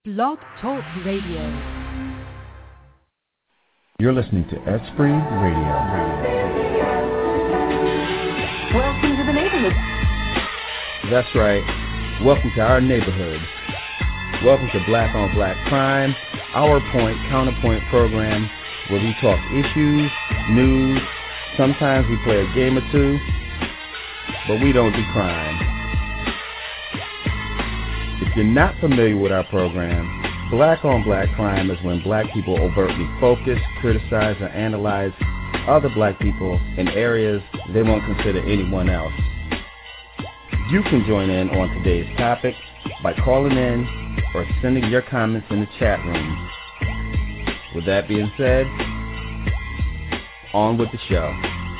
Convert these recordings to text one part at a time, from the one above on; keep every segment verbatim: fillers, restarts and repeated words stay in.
Blog Talk Radio. You're listening to Esprit Radio. Welcome to the neighborhood. That's right. Welcome to our neighborhood. Welcome to Black on Black Crime, our point, counterpoint program where we talk issues, news, sometimes we play a game or two, but we don't do crime. If you're not familiar with our program, Black on Black Crime is when black people overtly focus, criticize, or analyze other black people in areas they won't consider anyone else. You can join in on today's topic by calling in or sending your comments in the chat room. With that being said, on with the show.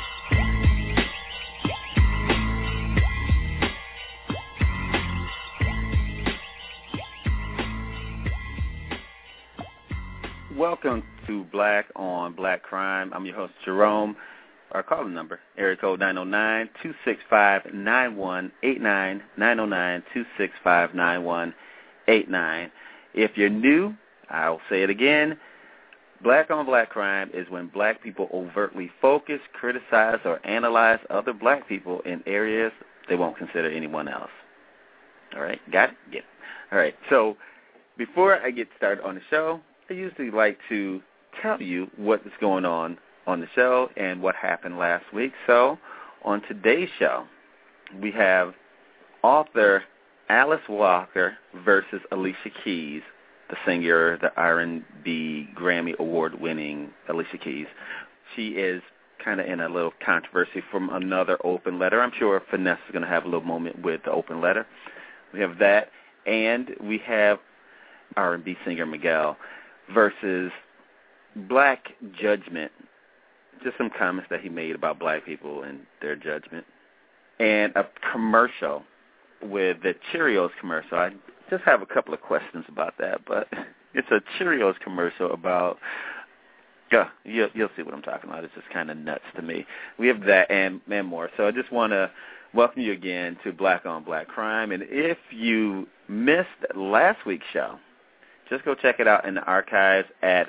Welcome to Black on Black Crime. I'm your host, Jerome. Our calling number, area code nine oh nine, two six five, nine one eight nine, nine oh nine, two six five, nine one eight nine. If you're new, I'll say it again. Black on Black Crime is when black people overtly focus, criticize, or analyze other black people in areas they won't consider anyone else. All right, got it? Get it. All right, so before I get started on the show, I usually like to tell you what is going on on the show and what happened last week. So on today's show, we have author Alice Walker versus Alicia Keys, the singer, the R and B Grammy Award-winning Alicia Keys. She is kind of in a little controversy from another open letter. I'm sure Finesse is going to have a little moment with the open letter. We have that, and we have R and B singer Miguel versus Black Judgment, just some comments that he made about black people and their judgment, and a commercial with the Cheerios commercial. I just have a couple of questions about that, but it's a Cheerios commercial about, yeah, you'll, you'll see what I'm talking about. It's just kind of nuts to me. We have that and, and more. So I just want to welcome you again to Black on Black Crime, and if you missed last week's show, just go check it out in the archives at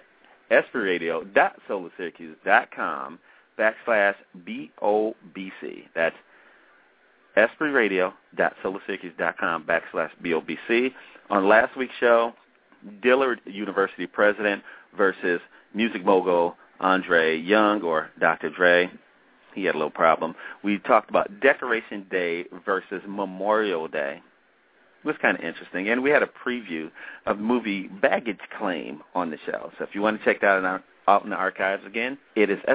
espritradio.solasyracuse.com backslash B-O-B-C. That's espritradio.solasyracuse.com backslash B-O-B-C. On last week's show, Dillard University president versus music mogul Andre Young, or Doctor Dre. He had a little problem. We talked about Decoration Day versus Memorial Day. It was kind of interesting, and we had a preview of the movie Baggage Claim on the show. So if you want to check that out, out in the archives again, it is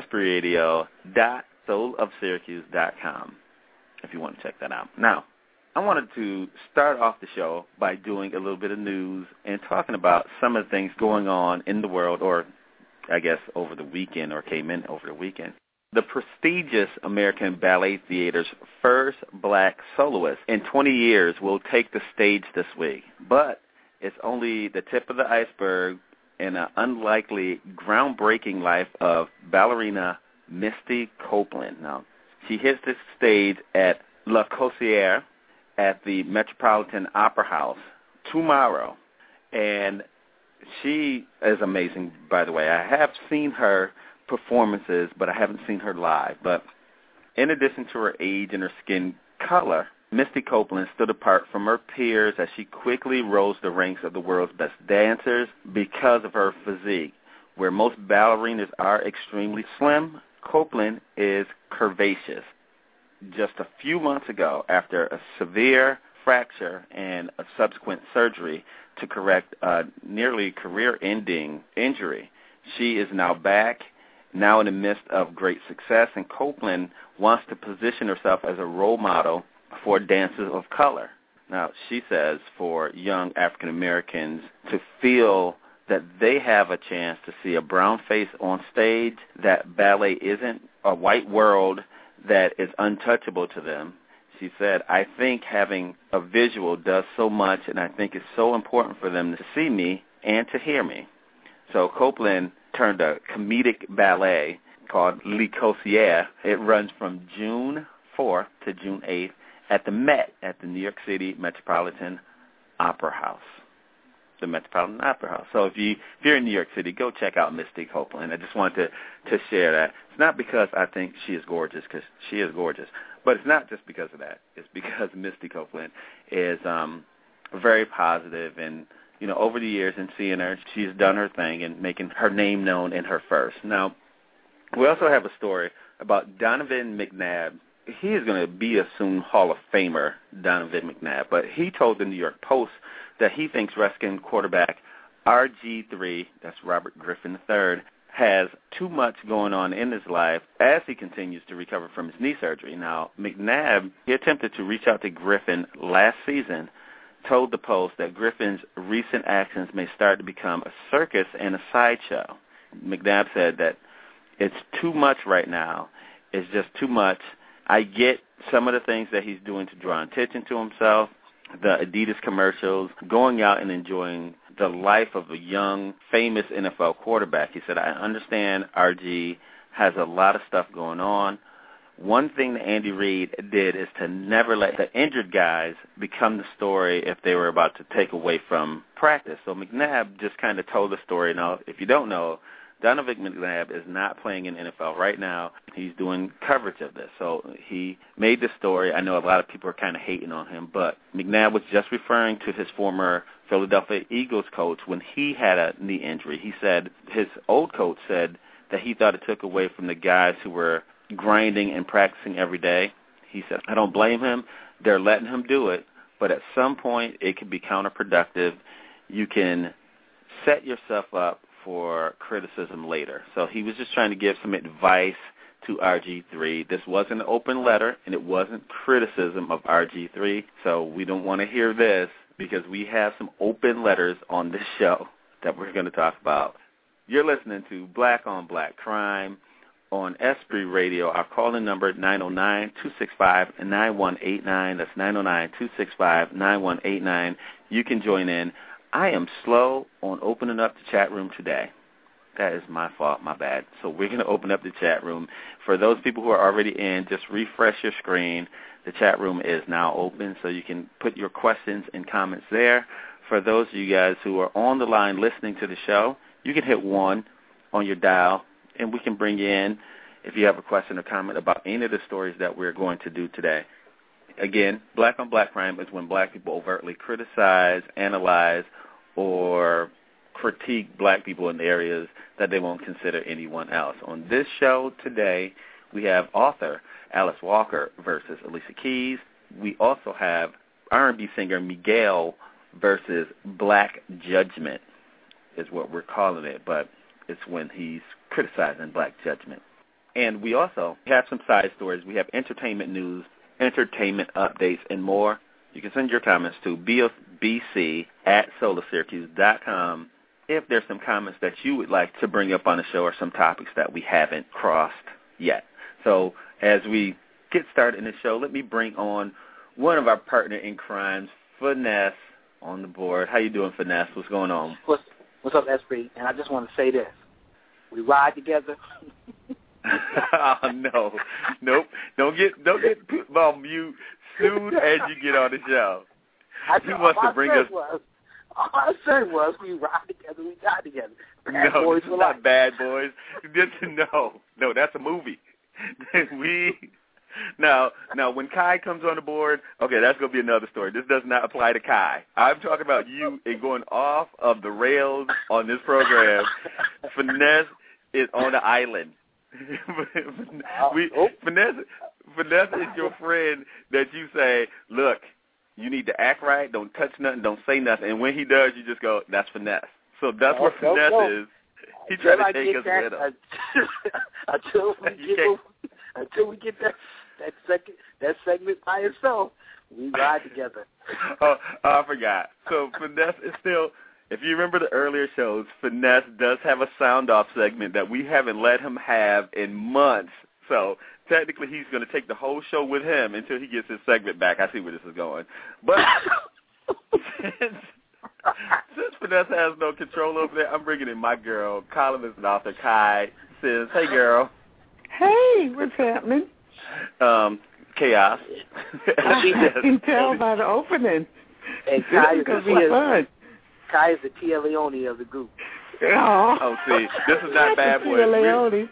espritradio.solasyracuse dot com if you want to check that out. Now, I wanted to start off the show by doing a little bit of news and talking about some of the things going on in the world, or I guess over the weekend, or came in over the weekend. The prestigious American Ballet Theater's first black soloist in twenty years will take the stage this week. But it's only the tip of the iceberg in an unlikely, groundbreaking life of ballerina Misty Copeland. Now, she hits the stage at Le Coursier at the Metropolitan Opera House tomorrow. And she is amazing, by the way. I have seen her performances, but I haven't seen her live. But in addition to her age and her skin color, Misty Copeland stood apart from her peers as she quickly rose the ranks of the world's best dancers because of her physique. Where most ballerinas are extremely slim, Copeland is curvaceous. Just a few months ago, after a severe fracture and a subsequent surgery to correct a nearly career-ending injury, she is now back, now in the midst of great success, and Copeland wants to position herself as a role model for dancers of color. Now, she says for young African Americans to feel that they have a chance to see a brown face on stage, that ballet isn't a white world that is untouchable to them. She said, I think having a visual does so much, and I think it's so important for them to see me and to hear me. So Copeland turned a comedic ballet called Le Coursier. It runs from June fourth to June eighth at the Met at the New York City Metropolitan Opera House. the Metropolitan Opera House. So if, you, if you're in New York City, go check out Misty Copeland. I just wanted to, to share that. It's not because I think she is gorgeous, because she is gorgeous, but it's not just because of that. It's because Misty Copeland is um, very positive, and, you know, over the years in seeing her, she's done her thing and making her name known in her first. Now, we also have a story about Donovan McNabb. He is going to be a soon Hall of Famer, Donovan McNabb, but he told the New York Post that he thinks Redskins quarterback R G three, that's Robert Griffin the third, has too much going on in his life as he continues to recover from his knee surgery. Now, McNabb, he attempted to reach out to Griffin last season, told the Post that Griffin's recent actions may start to become a circus and a sideshow. McNabb said that it's too much right now. It's just too much. I get some of the things that he's doing to draw attention to himself, the Adidas commercials, going out and enjoying the life of a young, famous N F L quarterback. He said, I understand R G has a lot of stuff going on. One thing that Andy Reid did is to never let the injured guys become the story if they were about to take away from practice. So McNabb just kind of told the story. Now, if you don't know, Donovan McNabb is not playing in the N F L right now. He's doing coverage of this. So he made this story. I know a lot of people are kind of hating on him, but McNabb was just referring to his former Philadelphia Eagles coach when he had a knee injury. He said his old coach said that he thought it took away from the guys who were grinding and practicing every day. He said, I don't blame him. They're letting him do it, but at some point it can be counterproductive. You can set yourself up for criticism later. So he was just trying to give some advice to R G three. This wasn't an open letter, and it wasn't criticism of R G three, so we don't want to hear this because we have some open letters on this show that we're going to talk about. You're listening to Black on Black Crime on Esprit Radio. Our call-in number, nine oh nine, two six five, nine one eight nine. That's nine oh nine, two six five, nine one eight nine. You can join in. I am slow on opening up the chat room today. That is my fault, my bad. So we're going to open up the chat room. For those people who are already in, just refresh your screen. The chat room is now open, so you can put your questions and comments there. For those of you guys who are on the line listening to the show, you can hit one on your dial, and we can bring you in if you have a question or comment about any of the stories that we're going to do today. Again, Black on Black Crime is when black people overtly criticize, analyze, or critique black people in areas that they won't consider anyone else. On this show today, we have author Alice Walker versus Alicia Keys. We also have R and B singer Miguel versus Black Judgment is what we're calling it, but it's when he's criticizing black judgment. And we also have some side stories. We have entertainment news, entertainment updates, and more. You can send your comments to b b c at solar syracuse dot com if there's some comments that you would like to bring up on the show or some topics that we haven't crossed yet. So as we get started in the show, let me bring on one of our partner in crimes, Finesse, on the board. How you doing, Finesse? What's going on? What's, what's up, Esprit? And I just want to say this. We ride together. Oh, no. Nope. Don't get don't get put on mute soon as you get on the show. I He wants to bring us. Was, all I said was we ride together, we die together. Bad no, boys this is not life. Bad Boys. This, no, no, that's a movie. we now now when Kai comes on the board, okay, that's gonna be another story. This does not apply to Kai. I'm talking about you and going off of the rails on this program. Finesse is on the island. we, oh. Finesse, Finesse is your friend that you say, look, you need to act right, don't touch nothing, don't say nothing. And when he does, you just go, that's Finesse. So that's oh, what no, Finesse no. is. He tried to I take us that, with him. Uh, until we get until we get that that second that segment by itself, we ride together. oh, oh, I forgot. So Finesse is still. If you remember the earlier shows, Finesse does have a sound-off segment that we haven't let him have in months. So technically he's going to take the whole show with him until he gets his segment back. I see where this is going. But since, since Finesse has no control over there, I'm bringing in my girl, columnist and author Kai says, hey, girl. Hey, what's happening? Um, chaos. I can tell by the opening. And Kai is going to be fun. Kai is the Tia Leone of the group. Oh, oh see, this is not Bad Boys. Tia Leone.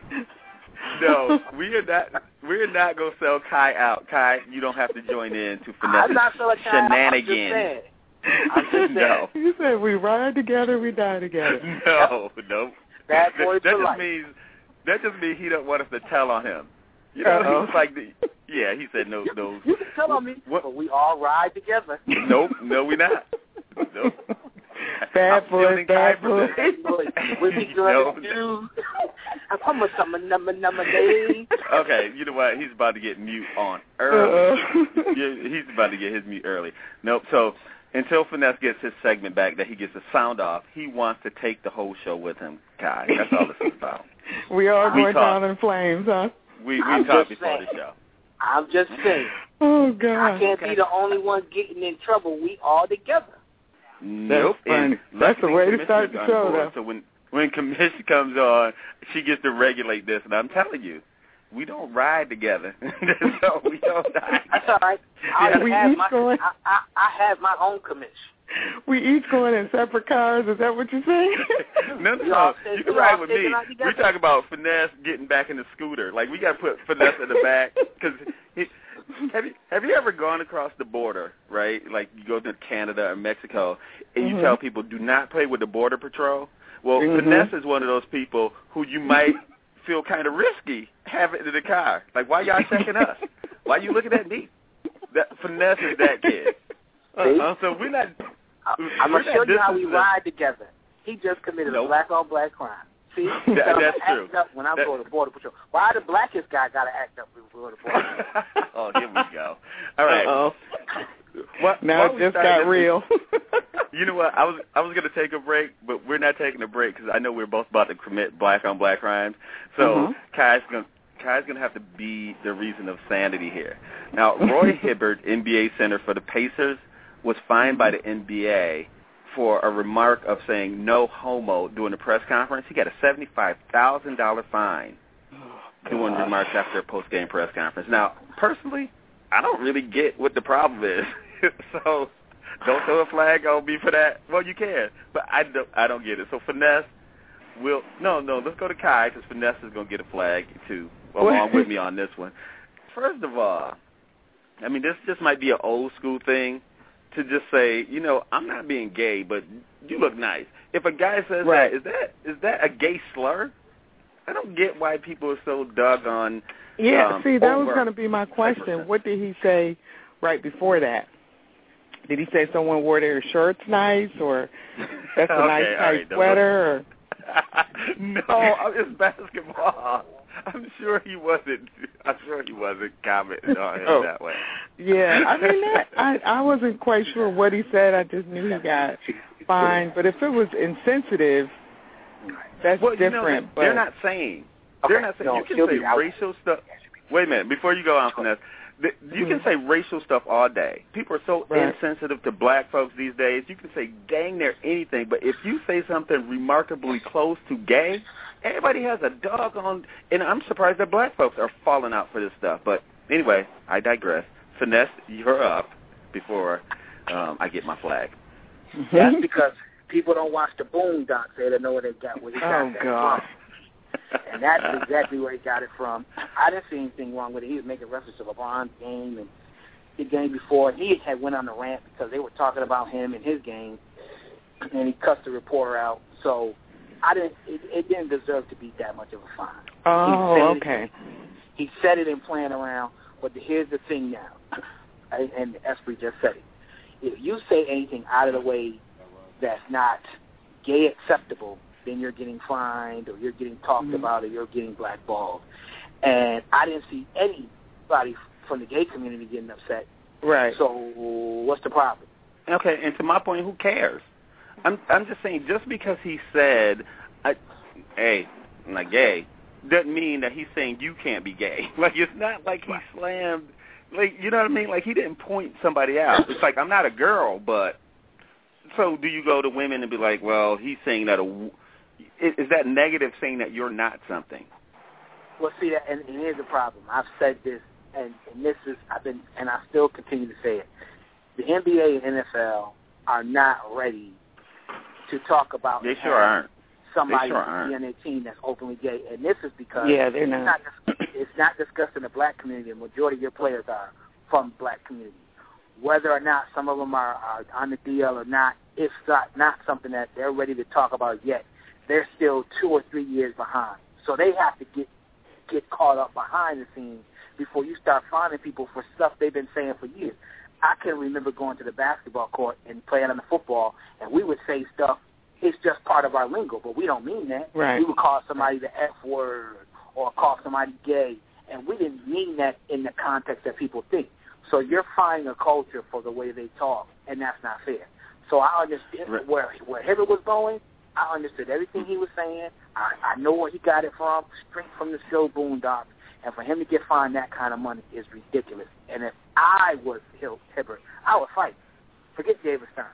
No, we are not. We're not gonna sell Kai out. Kai, you don't have to join in to finesse shenanigans. I'm just saying. No. You said we ride together, we die together. No, no. Bad Boys that, that for just life. means that just means he don't want us to tell on him. You know, Uh-oh. he's like, the, yeah, he said no, no. You can tell on me, what? but we all ride together. Nope, no, we not. Nope. Bad I'm boys, fielding bad Kai for boys. this. What we No. gonna do? I'm a summer number number day. Okay, you know what? He's about to get mute on early. Uh-oh. Yeah, he's about to get his mute early. Nope. So until Finesse gets his segment back, that he gets the sound off, he wants to take the whole show with him, Kai. That's all this is about. We are We going talk. down in flames, huh? We we I'm talked just before saying. the show. I'm just saying. Oh, God. I can't be the only one getting in trouble. We all together. Nope. funny. And That's the luckily way to start Commissioner's the show, on board. though. So when when Commission comes on, she gets to regulate this, and I'm telling you, we don't ride together. So we don't die. That's all right. I, Yeah, we have each my, going- I, I, I have my own commission. We each going in separate cars. Is that what you're saying? No, no, We no. all stay- You can we ride all with stay me. out together. We talk about Finesse getting back in the scooter. Like, we got to put Finesse in the back. Because have you, have you ever gone across the border, right? Like, you go to Canada or Mexico, and you Mhm. tell people, do not play with the Border Patrol? Well, Mhm. Finesse is one of those people who you might feel kind of risky having in the car. Like, why y'all checking us? Why you looking at me? That Finesse is that kid. Uh-huh. So we're not... I'm we're going to show not you how we distancing- ride together. He just committed Nope. a black-on-black crime. See? That- So that's I'm true. acting up when I'm That- going to Border Patrol. Why the blackest guy got to act up when we go to Border Patrol? Oh, here we go. All right. Uh-oh. What, Now why it we just started got this- real. You know what? I was I was going to take a break, but we're not taking a break because I know we're both about to commit black on black crimes. So Mhm. Kai's going Kai's going to have to be the reason of sanity here. Now, Roy Hibbert, N B A center for the Pacers, was fined by the N B A for a remark of saying no homo during a press conference. He got a seventy-five thousand dollars fine Oh, doing God. remarks after a post-game press conference. Now, personally, I don't really get what the problem is. So don't throw a flag on me for that. Well, you can, but I don't, I don't get it. So Finesse will – no, no, let's go to Kai because Finesse is going to get a flag too along with me on this one. First of all, I mean, this just might be an old-school thing to just say, you know, I'm not being gay, but you look nice. If a guy says Right. that, is that is that a gay slur? I don't get why people are so doggone Yeah, um, see, that was over going to be my question. percent. What did he say right before that? Did he say someone wore their shirts nice, or that's a Okay, nice all tight right, don't sweater? no, it's basketball. I'm sure he wasn't. I'm sure he wasn't commenting on him Oh. that way. Or, yeah, I mean, that, I I wasn't quite sure what he said. I just knew he got fined. But if it was insensitive, that's well, you different. know, but they're not saying. They're Okay, not saying. no, you can he'll say be out. racial stuff. Wait a minute. Before you go on, Finesse, th- you can say racial stuff all day. People are so Right. insensitive to black folks these days. You can say dang near anything, but if you say something remarkably close to gay, everybody has a doggone. And I'm surprised that black folks are falling out for this stuff. But anyway, I digress. Finesse, you're up before um, I get my flag. That's because people don't watch the Boondocks. They don't know where they got where he got Oh, that God. from. And that's exactly where he got it from. I didn't see anything wrong with it. He was making reference to LeBron's game and the game before. He had went on the rant because they were talking about him and his game, and he cussed the reporter out. So I didn't. It, it didn't deserve to be that much of a fine. Oh, He said okay. It, he said it in playing around, but here's the thing now, and, and Esprit just said it. If you say anything out of the way that's not gay acceptable, then you're getting fined or you're getting talked Mm-hmm. about or you're getting blackballed. And I didn't see anybody from the gay community getting upset. Right. So what's the problem? Okay, and to my point, who cares? I'm I'm just saying, just because he said, I, "Hey, I'm not gay," doesn't mean that he's saying you can't be gay. Like, it's not like he slammed, like, you know what I mean? Like, he didn't point somebody out. It's like, I'm not a girl, but so do you go to women and be like, well, he's saying that a is, is that negative, saying that you're not something? Well, see, that, and, and here's the problem. I've said this, and, and this is, I've been, and I still continue to say it. The N B A and N F L are not ready to talk about. They sure aren't. Somebody sure on their team that's openly gay, and this is because yeah, they're it's not. not it's not discussed in the black community. The majority of your players are from black community. Whether or not some of them are, are on the D L or not, it's not, not something that they're ready to talk about yet. They're still two or three years behind, so they have to get get caught up behind the scenes before you start finding people for stuff they've been saying for years. I can remember going to the basketball court and playing on the football, and we would say stuff. It's just part of our lingo, but we don't mean that. Right. We would call somebody the F word or call somebody gay, and we didn't mean that in the context that people think. So you're finding a culture for the way they talk, and that's not fair. So I understand right. where where Hibbert was going. I understood everything he was saying. I, I know where he got it from, straight from the show Boondocks. And for him to get fined that kind of money is ridiculous. And if I was Hibbert, I would fight. Forget David Stern.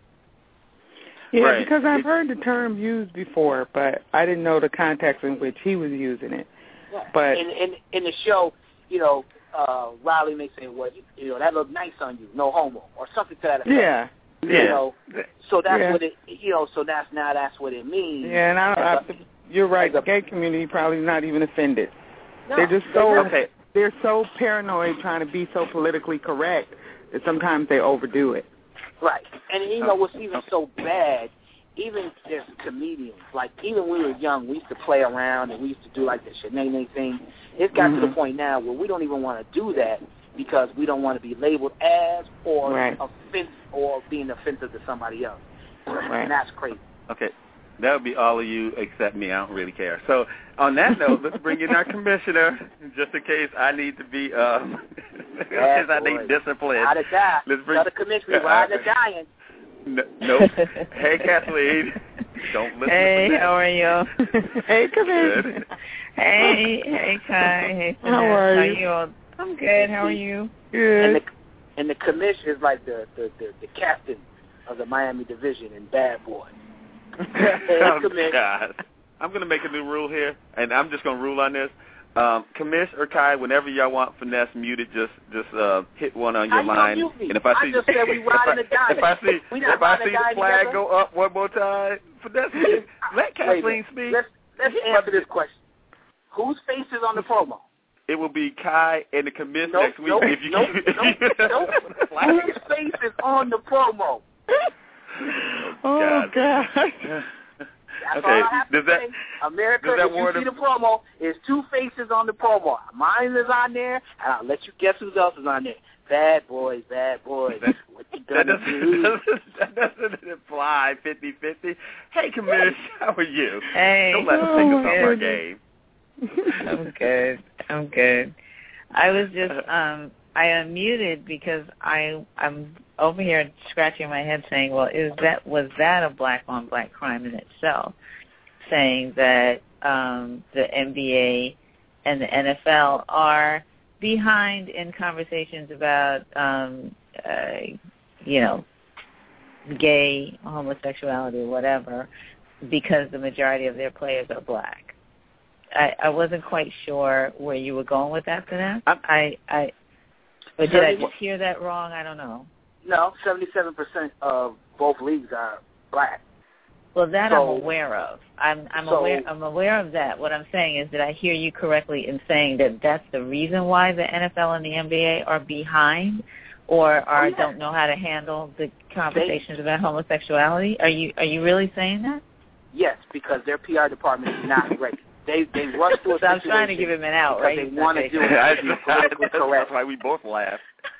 Yeah, right. because I've heard the term used before, but I didn't know the context in which he was using it. Yeah. But in, in in the show, you know, uh, Riley may say, "Well, you, you know, that looked nice on you, no homo," or something to that effect. yeah, You yeah. know, so that's yeah. what it. You know, so that's now that's what it means. yeah, and I, I, a, you're right. The a, gay community probably not even offended. no, They're just so okay. they're so paranoid trying to be so politically correct that sometimes they overdo it. Right, and you know what's even so bad. Even there's comedians, like even when we were young, we used to play around and we used to do like the shenanigans thing. It's got mm-hmm. to the point now where we don't even want to do that because we don't want to be labeled as or right. offense or being offensive to somebody else. Right. And that's crazy. Okay. That would be all of you except me. I don't really care. So on that note, let's bring in our commissioner, just in case I need to be, um, in case I need discipline. Ride or die. Let's bring Tell the commissioner, ride or dying. No, nope. Hey, Kathleen. Don't listen hey, to how are you? Hey, come in. Good. Hey, hey, Kai. Hey, how are how you? you? All? I'm good. How are you? Good. And the, and the commissioner is like the, the, the, the captain of the Miami division in Bad Boy. Oh, God. I'm going to make a new rule here, and I'm just going to rule on this. Um, Commish or Kai, whenever y'all want finesse muted, just just uh, hit one on your How line. you And if I see, I just said we if, I, riding the diamond. if I see, we not if I riding see the the flag together. go up one more time, finesse it. Let Kathleen speak. Let's, let's answer this question. Whose face is on the promo? It will be Kai and the Commish Nope, next week. nope, if you nope, if you, nope, nope. Whose face is on the promo? Oh, God. That's okay. all I have to does that, say. America, does that if you word see of, the promo, is two faces on the promo. Mine is on there, and I'll let you guess who else is on there. Bad boys, bad boys. That, what you that, gonna doesn't, do? that doesn't imply fifty-fifty. Hey, Commish, how are you? Hey. Don't let us Oh, take us my off our goodness. game. I'm good. I'm good. I was just um I unmuted because I I'm over here scratching my head saying, well, is that was that a black on black crime in itself? Saying that um, the N B A and the N F L are behind in conversations about um, uh, you know gay homosexuality or whatever because the majority of their players are black. I, I wasn't quite sure where you were going with that, Finesse. I, I, but did I just hear that wrong? I don't know. No, seventy-seven percent of both leagues are black. Well, that so, I'm aware of. I'm, I'm so, aware. I'm aware of that. What I'm saying is, did I hear you correctly in saying that that's the reason why the N F L and the N B A are behind, or are oh, yeah. don't know how to handle the conversations they, about homosexuality? Are you are you really saying that? Yes, because their P R department is not great. They they rush to a so I'm trying to give him an out, right? They want to do it I, to be politically that's correct. why we both laughed.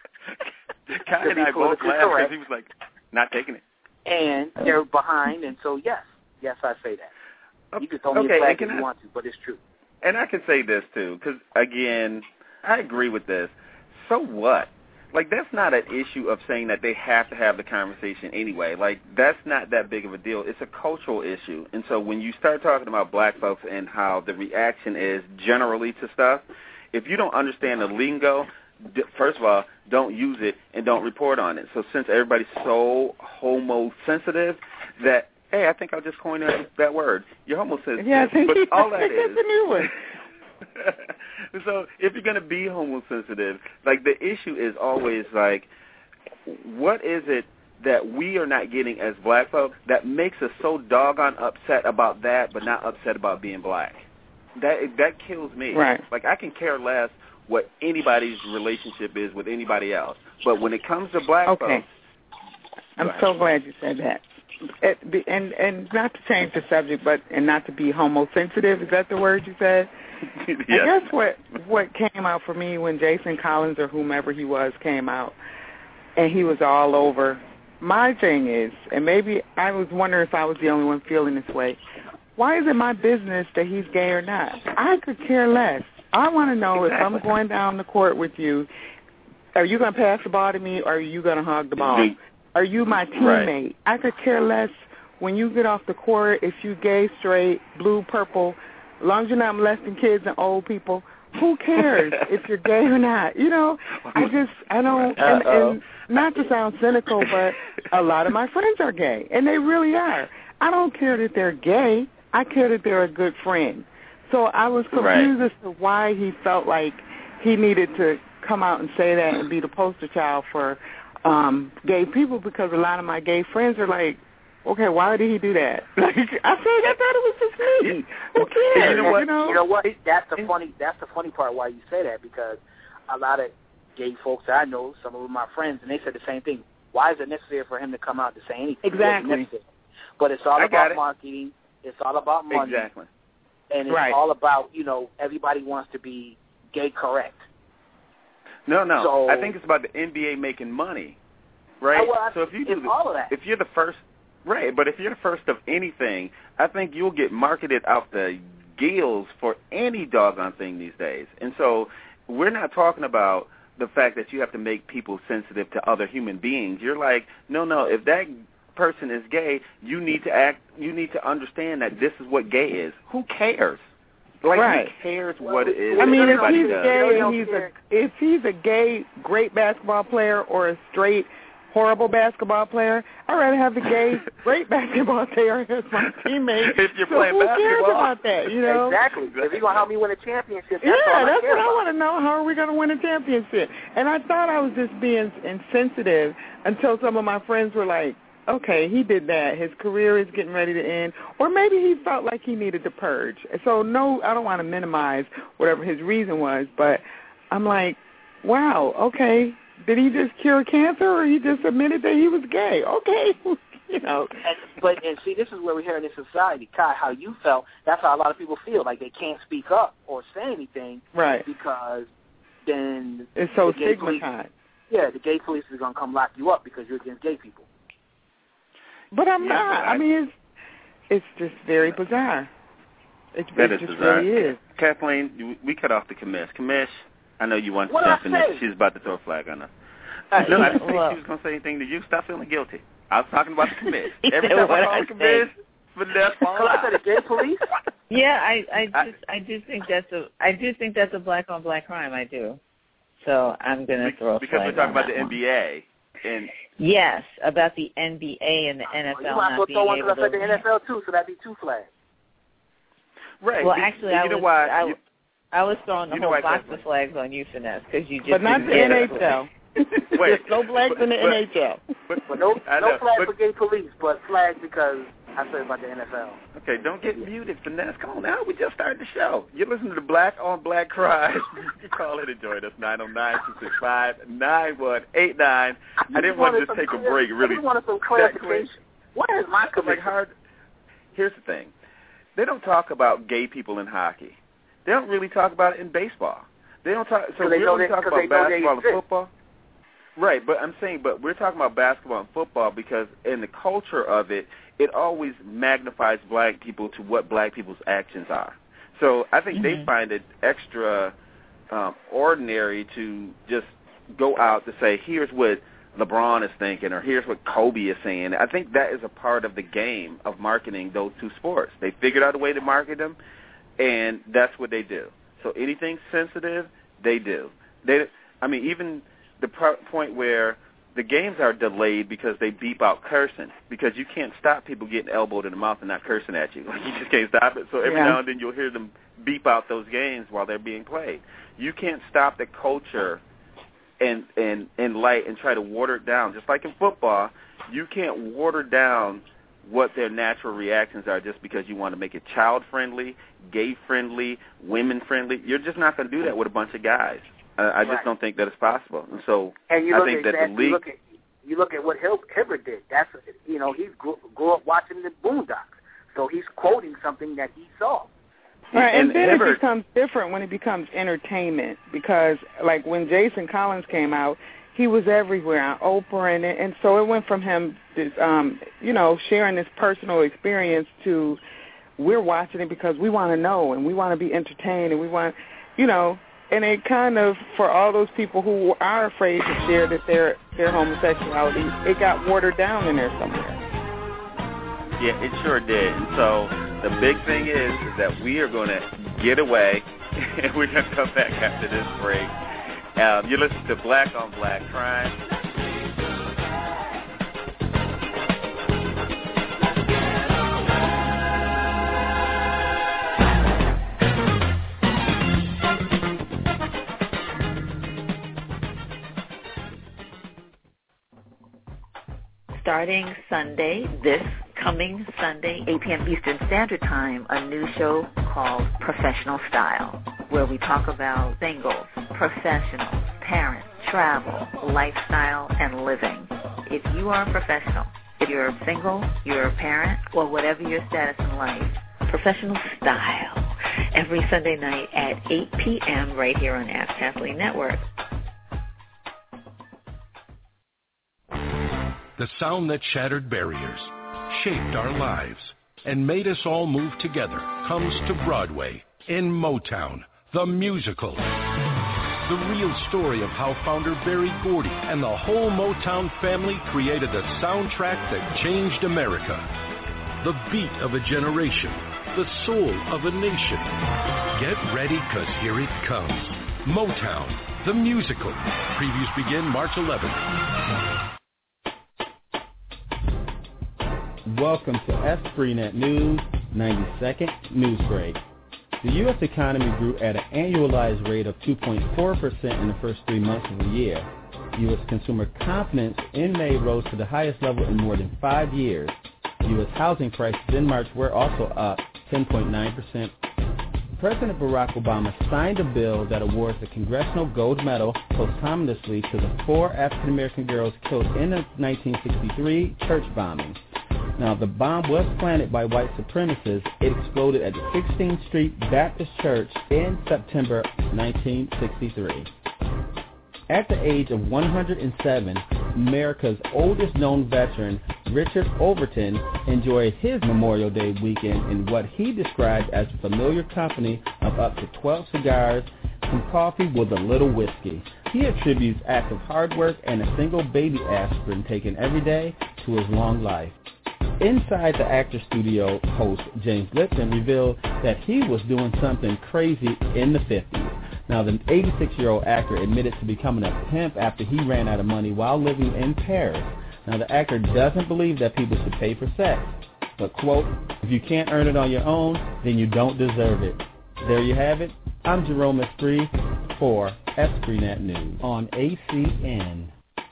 Kai and I both laughed because he was like, not taking it. And they're behind, and so yes, yes, I say that. You can throw me okay, a flag if I, you want to, but it's true. And I can say this too, because again, I agree with this. So what? Like, that's not an issue of saying that they have to have the conversation anyway. Like, that's not that big of a deal. It's a cultural issue. And so when you start talking about black folks and how the reaction is generally to stuff, if you don't understand the lingo, first of all, don't use it and don't report on it. So since everybody's so homo-sensitive that, hey, I think I'll just coin that, that word. You're homo-sensitive. Yeah, I think, but all I that think is. that's a new one. So if you're going to be homosensitive, like the issue is always like, what is it that we are not getting as black folks that makes us so doggone upset about that, but not upset about being black. That that kills me. Right. Like, I can care less what anybody's relationship is with anybody else, but when it comes to black okay. folks, I'm so glad you said that. It, and and not to change the subject, but and not to be homosensitive. Is that the word you said? yes. I guess what what came out for me when Jason Collins or whomever he was came out, and he was all over. My thing is, and maybe I was wondering if I was the only one feeling this way. Why is it my business that he's gay or not? I could care less. I want to know exactly. if I'm going down the court with you, are you going to pass the ball to me or are you going to hug the ball? Are you my teammate? Right. I could care less when you get off the court if you gay, straight, blue, purple, as long as you're not molesting kids and old people. Who cares if you're gay or not? You know, I just, I don't, and, and not to sound cynical, but a lot of my friends are gay, and they really are. I don't care that they're gay. I care that they're a good friend. So I was confused right. as to why he felt like he needed to come out and say that and be the poster child for um, gay people, because a lot of my gay friends are like, okay, why did he do that? Like, I said, I thought it was just me. Who cares? You know what? You know, you know what? That's the funny. That's the funny part why you say that, because a lot of gay folks I know, some of them are my friends, and they said the same thing. Why is it necessary for him to come out to say anything? Exactly. But it's all I about it. marketing. It's all about money. Exactly. And it's right. all about, you know, everybody wants to be gay correct. No, no. So, I think it's about the N B A making money, right? Well, so if you do it's the, all of that. if you're the first, right? But if you're the first of anything, I think you'll get marketed out the gills for any doggone thing these days. And so we're not talking about the fact that you have to make people sensitive to other human beings. You're like, no, no. If that person is gay, you need to act. You need to understand that this is what gay is. Who cares? Like, right. who cares what it is? I mean, if he's does. gay and he's a if he's a gay great basketball player or a straight horrible basketball player, I'd rather have the gay great basketball player as my teammate. If you're so playing who basketball, cares about that? You know, exactly. If you're gonna help me win a championship, that's yeah, all I that's care what about. I want to know. How are we going to win a championship? And I thought I was just being insensitive until some of my friends were like, okay, he did that. His career is getting ready to end. Or maybe he felt like he needed to purge. So, no, I don't want to minimize whatever his reason was, but I'm like, wow, okay, did he just cure cancer or he just admitted that he was gay? Okay, you know. And, but, and see, this is where we're here in this society. Kai, how you felt, that's how a lot of people feel, like they can't speak up or say anything. Right. Because then it's so the gay police, stigmatized. yeah, the gay police is going to come lock you up because you're against gay people. But I'm yeah, not. But I, I mean, it's it's just very bizarre. It, that it is just bizarre. really is. Kathleen, we cut off the commish. Commish, I know you want to what jump in say? there. She's about to throw a flag on us. Uh, no, I didn't think well, she was going to say anything to you. Stop feeling guilty. I was talking about the commish. You Every know time I what call I the commish, Vanessa falls So I out. said the gay police? Yeah, I, I just I do think that's a I do think that's a black on black crime. I do. So I'm gonna Be- throw a because flag we're talking on about that the one. N B A and Yes, about the N B A and the N F L Well, you might as well not throw being one able because I said to. the N F L too, so that'd be two flags. right. Well, be- actually, you I know was why, I, you, I was throwing the you know whole why, box Kathleen. of flags on you, Finesse, because you just But not didn't the get N it. H L. Wait, There's no flags but, in the but, N H L. But, But no, I no know, flag but, for gay police, but flag because I said about the N F L. Okay, don't get muted, Finesse. Come on now. We just started the show. You're listening to the Black on Black Cries. You call in and join us, nine oh nine, two six five, nine one eight nine. I didn't want to just take a break, really. I just wanted some clarification. What is my Because, like, hard. Here's the thing. They don't talk about gay people in hockey. They don't really talk about it in baseball. They don't talk. So, So they we know only they- talk 'cause about they know they basketball and exist. football. Right, but I'm saying, but we're talking about basketball and football because in the culture of it, it always magnifies black people to what black people's actions are. So I think Mm-hmm. they find it extra um, ordinary to just go out to say, here's what LeBron is thinking or here's what Kobe is saying. I think that is a part of the game of marketing those two sports. They figured out a way to market them, and that's what they do. So anything sensitive, they do. They, I mean, even the pro- point where the games are delayed because they beep out cursing because you can't stop people getting elbowed in the mouth and not cursing at you. Like, you just can't stop it. So every Yeah. now and then you'll hear them beep out those games while they're being played. You can't stop the culture and and and light and try to water it down. Just like in football, you can't water down what their natural reactions are just because you want to make it child-friendly, gay-friendly, women-friendly. You're just not going to do that with a bunch of guys. I, I just right. don't think that it's possible. And so and you I look think at that the league... You look at, you look at what Hibbert did. That's, you know, he grew, grew up watching the Boondocks. So he's quoting something that he saw. Right, and, and then Hibbert, it becomes different when it becomes entertainment because, like, when Jason Collins came out, he was everywhere on Oprah, and and so it went from him, this, um, you know, sharing this personal experience to we're watching it because we want to know and we want to be entertained and we want, you know, and it kind of, for all those people who are afraid to share that their their homosexuality, it got watered down in there somewhere. Yeah, it sure did. And so the big thing is, is that we are going to get away, and we're going to come back after this break. Um, you listen to Black on Black Crime. Starting Sunday, this coming Sunday, eight p.m. Eastern Standard Time, a new show called Professional Style, where we talk about singles, professionals, parents, travel, lifestyle, and living. If you are a professional, if you're single, you're a parent, or whatever your status in life, Professional Style, every Sunday night at eight p.m. right here on Ask Kathleen Network. The sound that shattered barriers, shaped our lives, and made us all move together comes to Broadway in Motown, the musical. The real story of how founder Berry Gordy and the whole Motown family created a soundtrack that changed America. The beat of a generation, the soul of a nation. Get ready, 'cause here it comes. Motown, the musical. Previews begin March eleventh. Welcome to Esprinet News ninety-second News Break. The U S economy grew at an annualized rate of two point four percent in the first three months of the year. U S consumer confidence in May rose to the highest level in more than five years. U S housing prices in March were also up ten point nine percent. President Barack Obama signed a bill that awards the Congressional Gold Medal posthumously to the four African-American girls killed in the nineteen sixty-three church bombing. Now, the bomb was planted by white supremacists. It exploded at the sixteenth Street Baptist Church in September nineteen sixty-three. At the age of one hundred seven, America's oldest known veteran, Richard Overton, enjoyed his Memorial Day weekend in what he described as familiar company of up to twelve cigars, some coffee with a little whiskey. He attributes acts of hard work and a single baby aspirin taken every day to his long life. Inside the actor studio, host James Lipton revealed that he was doing something crazy in the fifties. Now, the eighty-six-year-old actor admitted to becoming a pimp after he ran out of money while living in Paris. Now, the actor doesn't believe that people should pay for sex. But, quote, if you can't earn it on your own, then you don't deserve it. There you have it. I'm Jerome Esprit for Esprinet News on A C N.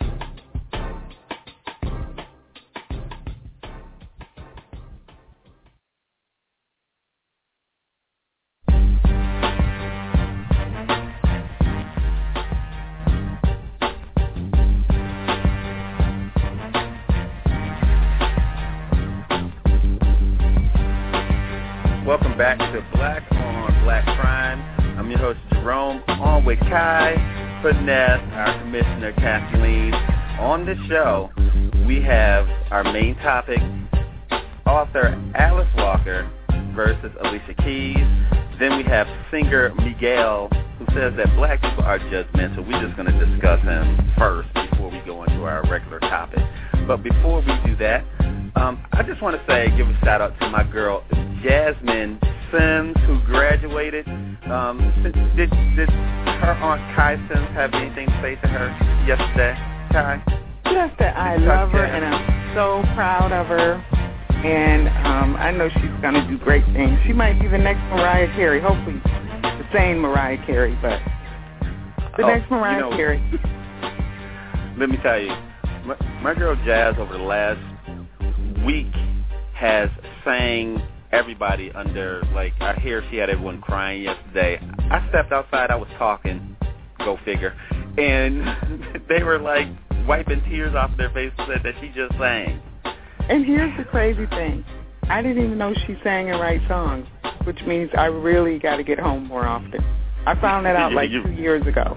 Welcome back to Black on Black Crime. I'm your host, Jerome, on with Kai, Finesse, our commissioner, Kathleen. On the show, we have our main topic, author Alice Walker versus Alicia Keys. Then we have singer Miguel, who says that black people are judgmental. We're just going to discuss him first before we go into our regular topic. But before we do that, um, I just want to say, give a shout out to my girl, Jasmine Sims, who graduated. Um, did, did her Aunt Kai Sims have anything to say to her yesterday, Kai? Just that I love her, and I'm so proud of her. And um, I know she's going to do great things. She might be the next Mariah Carey, hopefully the same Mariah Carey, but the oh, next Mariah you know, Carey. Let me tell you, my, my girl Jazz over the last week has sang everybody under, like, I hear she had everyone crying yesterday. I stepped outside, I was talking, go figure, and they were, like, wiping tears off their face and said that she just sang. And here's the crazy thing. I didn't even know she sang and write songs, which means I really got to get home more often. I found that out, like, you, two years ago.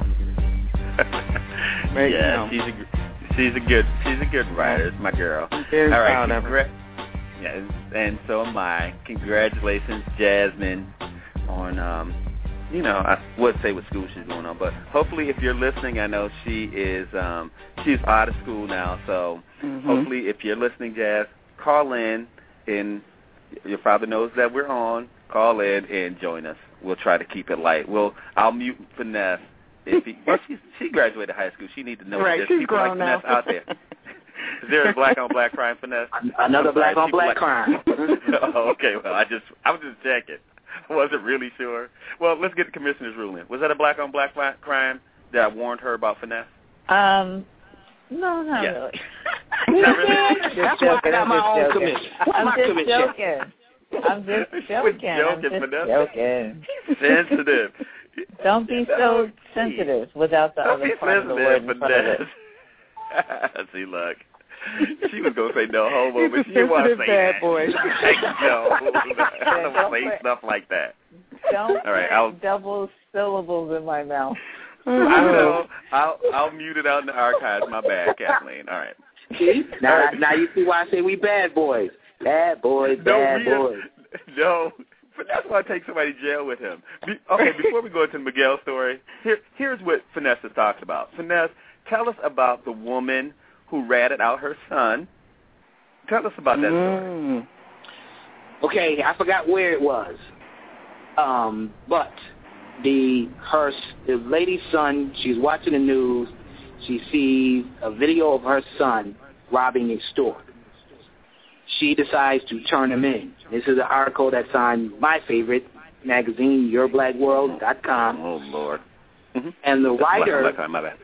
But, yeah, you know. she's a she's a good she's a good writer, my girl. I'm very All right, proud of her. Yeah, and so am I. Congratulations, Jasmine, on um, you know, I would say what school she's going on, but hopefully, if you're listening, I know she is um, she's out of school now, so mm-hmm. hopefully, if you're listening, Jazz, call in, and your father knows that we're on. Call in and join us. We'll try to keep it light. We'll I'll mute Finesse. If he, well, she, she graduated high school. She needs to know right, that there's people like now. Finesse out there. Is there a black on black crime, Finesse? Another black on black like, crime. Oh, okay, well, I just I was just checking. I wasn't really sure. Well, let's get the commissioner's ruling. Was that a black on black crime that I warned her about Finesse? Um, no, not yeah. really. Not really? That's why I got my own commission. I'm my just commission? joking. I'm just joking. joking, I'm just Vanessa. joking. Sensitive. Don't be so sensitive without the Don't other be part of the word in front of it. See, look. She was going to say no homo, but He's she want to say bad that. boy. No. I don't say stuff like that. Don't All right, put I'll, double syllables in my mouth. I know. I'll, I'll mute it out in the archives. My bad, Kathleen. All right. See? Now, now you see why I say we bad boys. Bad boys, bad no, boys. No, but that's why I take somebody to jail with him. Be, okay, before we go into the Miguel story, here, here's what Finesse has talked about. Finesse, tell us about the woman who ratted out her son. Tell us about that mm. story. Okay, I forgot where it was, um, but the her the lady's son, she's watching the news. She sees a video of her son robbing a store. She decides to turn him in. This is an article that's on my favorite magazine, your black world dot com. Oh, Lord. Mm-hmm. And the writer... Black, black, my bad.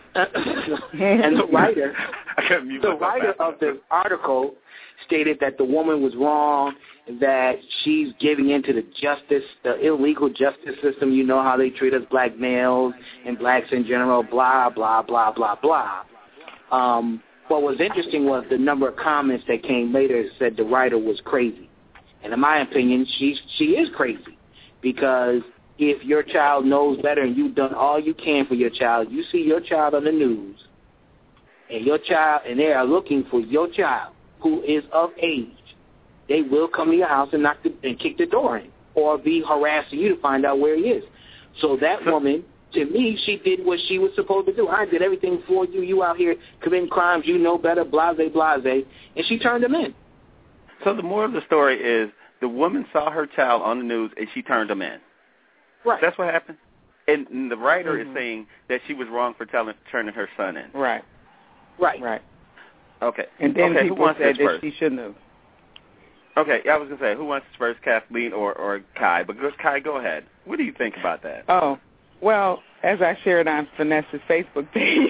and the writer, the writer of the article stated that the woman was wrong, that she's giving into the justice, the illegal justice system. You know how they treat us black males and blacks in general, blah, blah, blah, blah, blah. Um, what was interesting was the number of comments that came later that said the writer was crazy. And in my opinion, she, she is crazy because if your child knows better and you've done all you can for your child, you see your child on the news, and your child, and they are looking for your child who is of age, they will come to your house and knock the, and kick the door in, or be harassing you to find out where he is. So that woman, to me, she did what she was supposed to do. I did everything for you. You out here committing crimes. You know better, blase, blase, and she turned him in. So the moral of the story is the woman saw her child on the news and she turned him in. Right. That's what happened. And, and the writer mm-hmm. is saying that she was wrong for telling, turning her son in. Right. Right. Right. Okay. And then okay, people who wants said this that first? she shouldn't have. Okay, I was going to say, who wants this first, Kathleen or, or Kai? But go, Kai, go ahead. What do you think about that? Oh, well, as I shared on Finesse's Facebook page,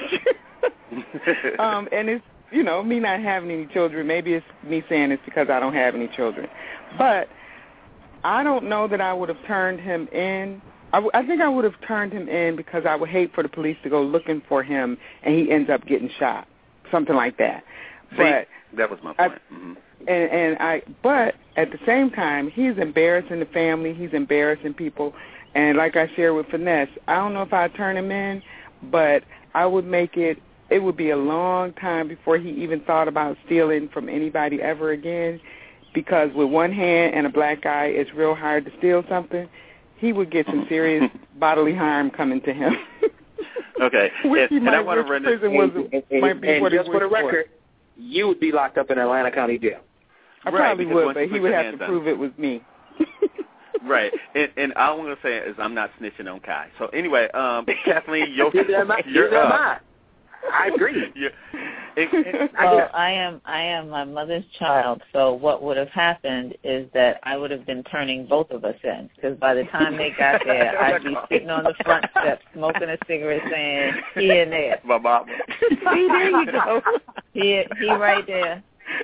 um, and it's, you know, me not having any children, maybe it's me saying it's because I don't have any children. But I don't know that I would have turned him in. I, w- I think I would have turned him in because I would hate for the police to go looking for him and he ends up getting shot, something like that. See, but that was my point. I, mm-hmm. and, and I, but at the same time, he's embarrassing the family. He's embarrassing people. And like I shared with Finesse, I don't know if I'd turn him in, but I would make it, it would be a long time before he even thought about stealing from anybody ever again, because with one hand and a black eye, it's real hard to steal something. He would get some serious bodily harm coming to him. Okay. Which and, might, and I want to run prison this. was, And, and, might be and what just it for the was record, for. you would be locked up in Atlanta County Jail. I right, probably would, but you he put would your have to hands prove on. it was me. Right. And, and all I'm going to say is I'm not snitching on Kai. So anyway, um, Kathleen, you're, Neither am I. you're Neither am up. I. I agree. You're, It, it, well, I am I am my mother's child, so what would have happened is that I would have been turning both of us in, because by the time they got there, I'd be sitting on the front steps smoking a cigarette saying, he in there. My mama. See, there you go. He, he right there.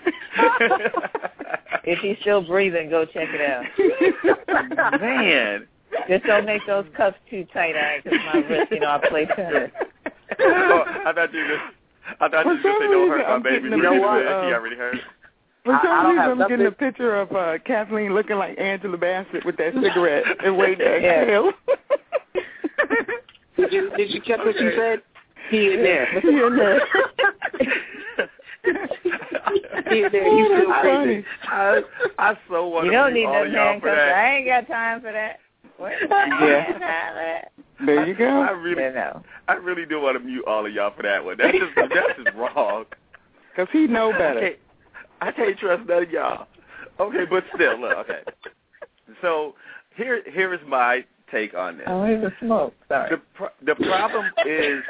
If he's still breathing, go check it out. Man. Just don't make those cuffs too tight, all right, because my wrist, you know, I play tennis. Oh, I thought you just... I thought you were going to say, don't hurt my baby. You know what? Uh, he already hurt. For some I, I reason, I'm nothing. getting a picture of uh, Kathleen looking like Angela Bassett with that cigarette and waiting to exhale. Did you, did you catch what she said? He in there. He in there. He in there. He's still crazy. I, I so want you to don't be need all no of y'all for handcuffs. that. I ain't got time for that. What? Yeah. There you go. I really, you know. I really do want to mute all of y'all for that one. That's just, that's just wrong. Because he know better. I can't, I can't trust none of y'all. Okay, but still, look, okay. So here, here is my take on this. Oh, here's a smoke. Sorry. The pro- the problem is,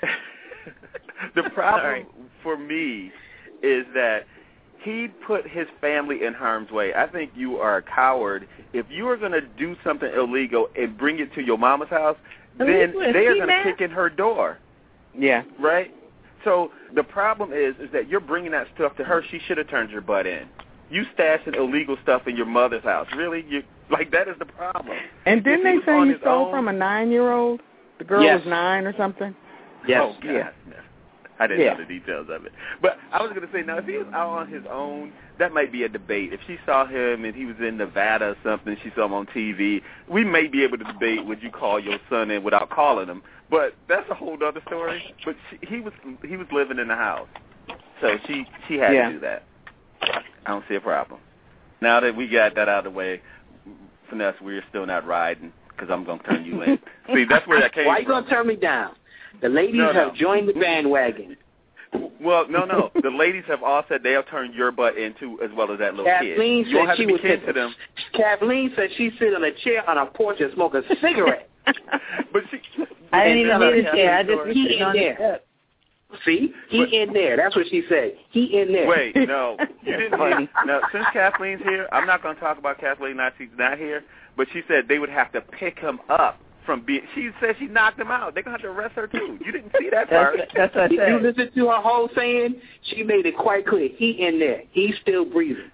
the problem Sorry. for me is that he put his family in harm's way. I think you are a coward. If you are going to do something illegal and bring it to your mama's house, then they are going to kick in her door. Yeah. Right? So the problem is is that you're bringing that stuff to her. She should have turned your butt in. You stashing illegal stuff in your mother's house. Really? You like that is the problem. And didn't they he say he stole own, from a nine-year-old? The girl yes. was nine or something? Yes. Oh, God. Yeah. I didn't yeah. know the details of it. But I was going to say, now, if he was out on his own, that might be a debate. If she saw him and he was in Nevada or something, she saw him on T V, we may be able to debate would you call your son in without calling him. But that's a whole other story. But she, he was he was living in the house. So she, she had yeah. to do that. I don't see a problem. Now that we got that out of the way, Finesse, we're still not riding because I'm going to turn you in. See, that's where that came Why from. you going to turn me down? The ladies no, no. have joined the bandwagon. Well, no, no. The ladies have all said they'll turn your butt into as well as that little Kathleen kid. You don't said have she to be would kin take, to them. Kathleen said she sit on a chair on a porch and smoke a cigarette. But she, I didn't even need a chair. I just he sit in on the there. step. See, he but, in there. That's what she said. He in there. Wait, no, you didn't hear. No, since Kathleen's here, I'm not going to talk about Kathleen. Not she's not here, but she said they would have to pick him up. From being, she said she knocked him out. They're gonna have to arrest her too. You didn't see that part. That's, that's what I Did said. you listen to her whole saying? She made it quite clear. He in there. He's still breathing.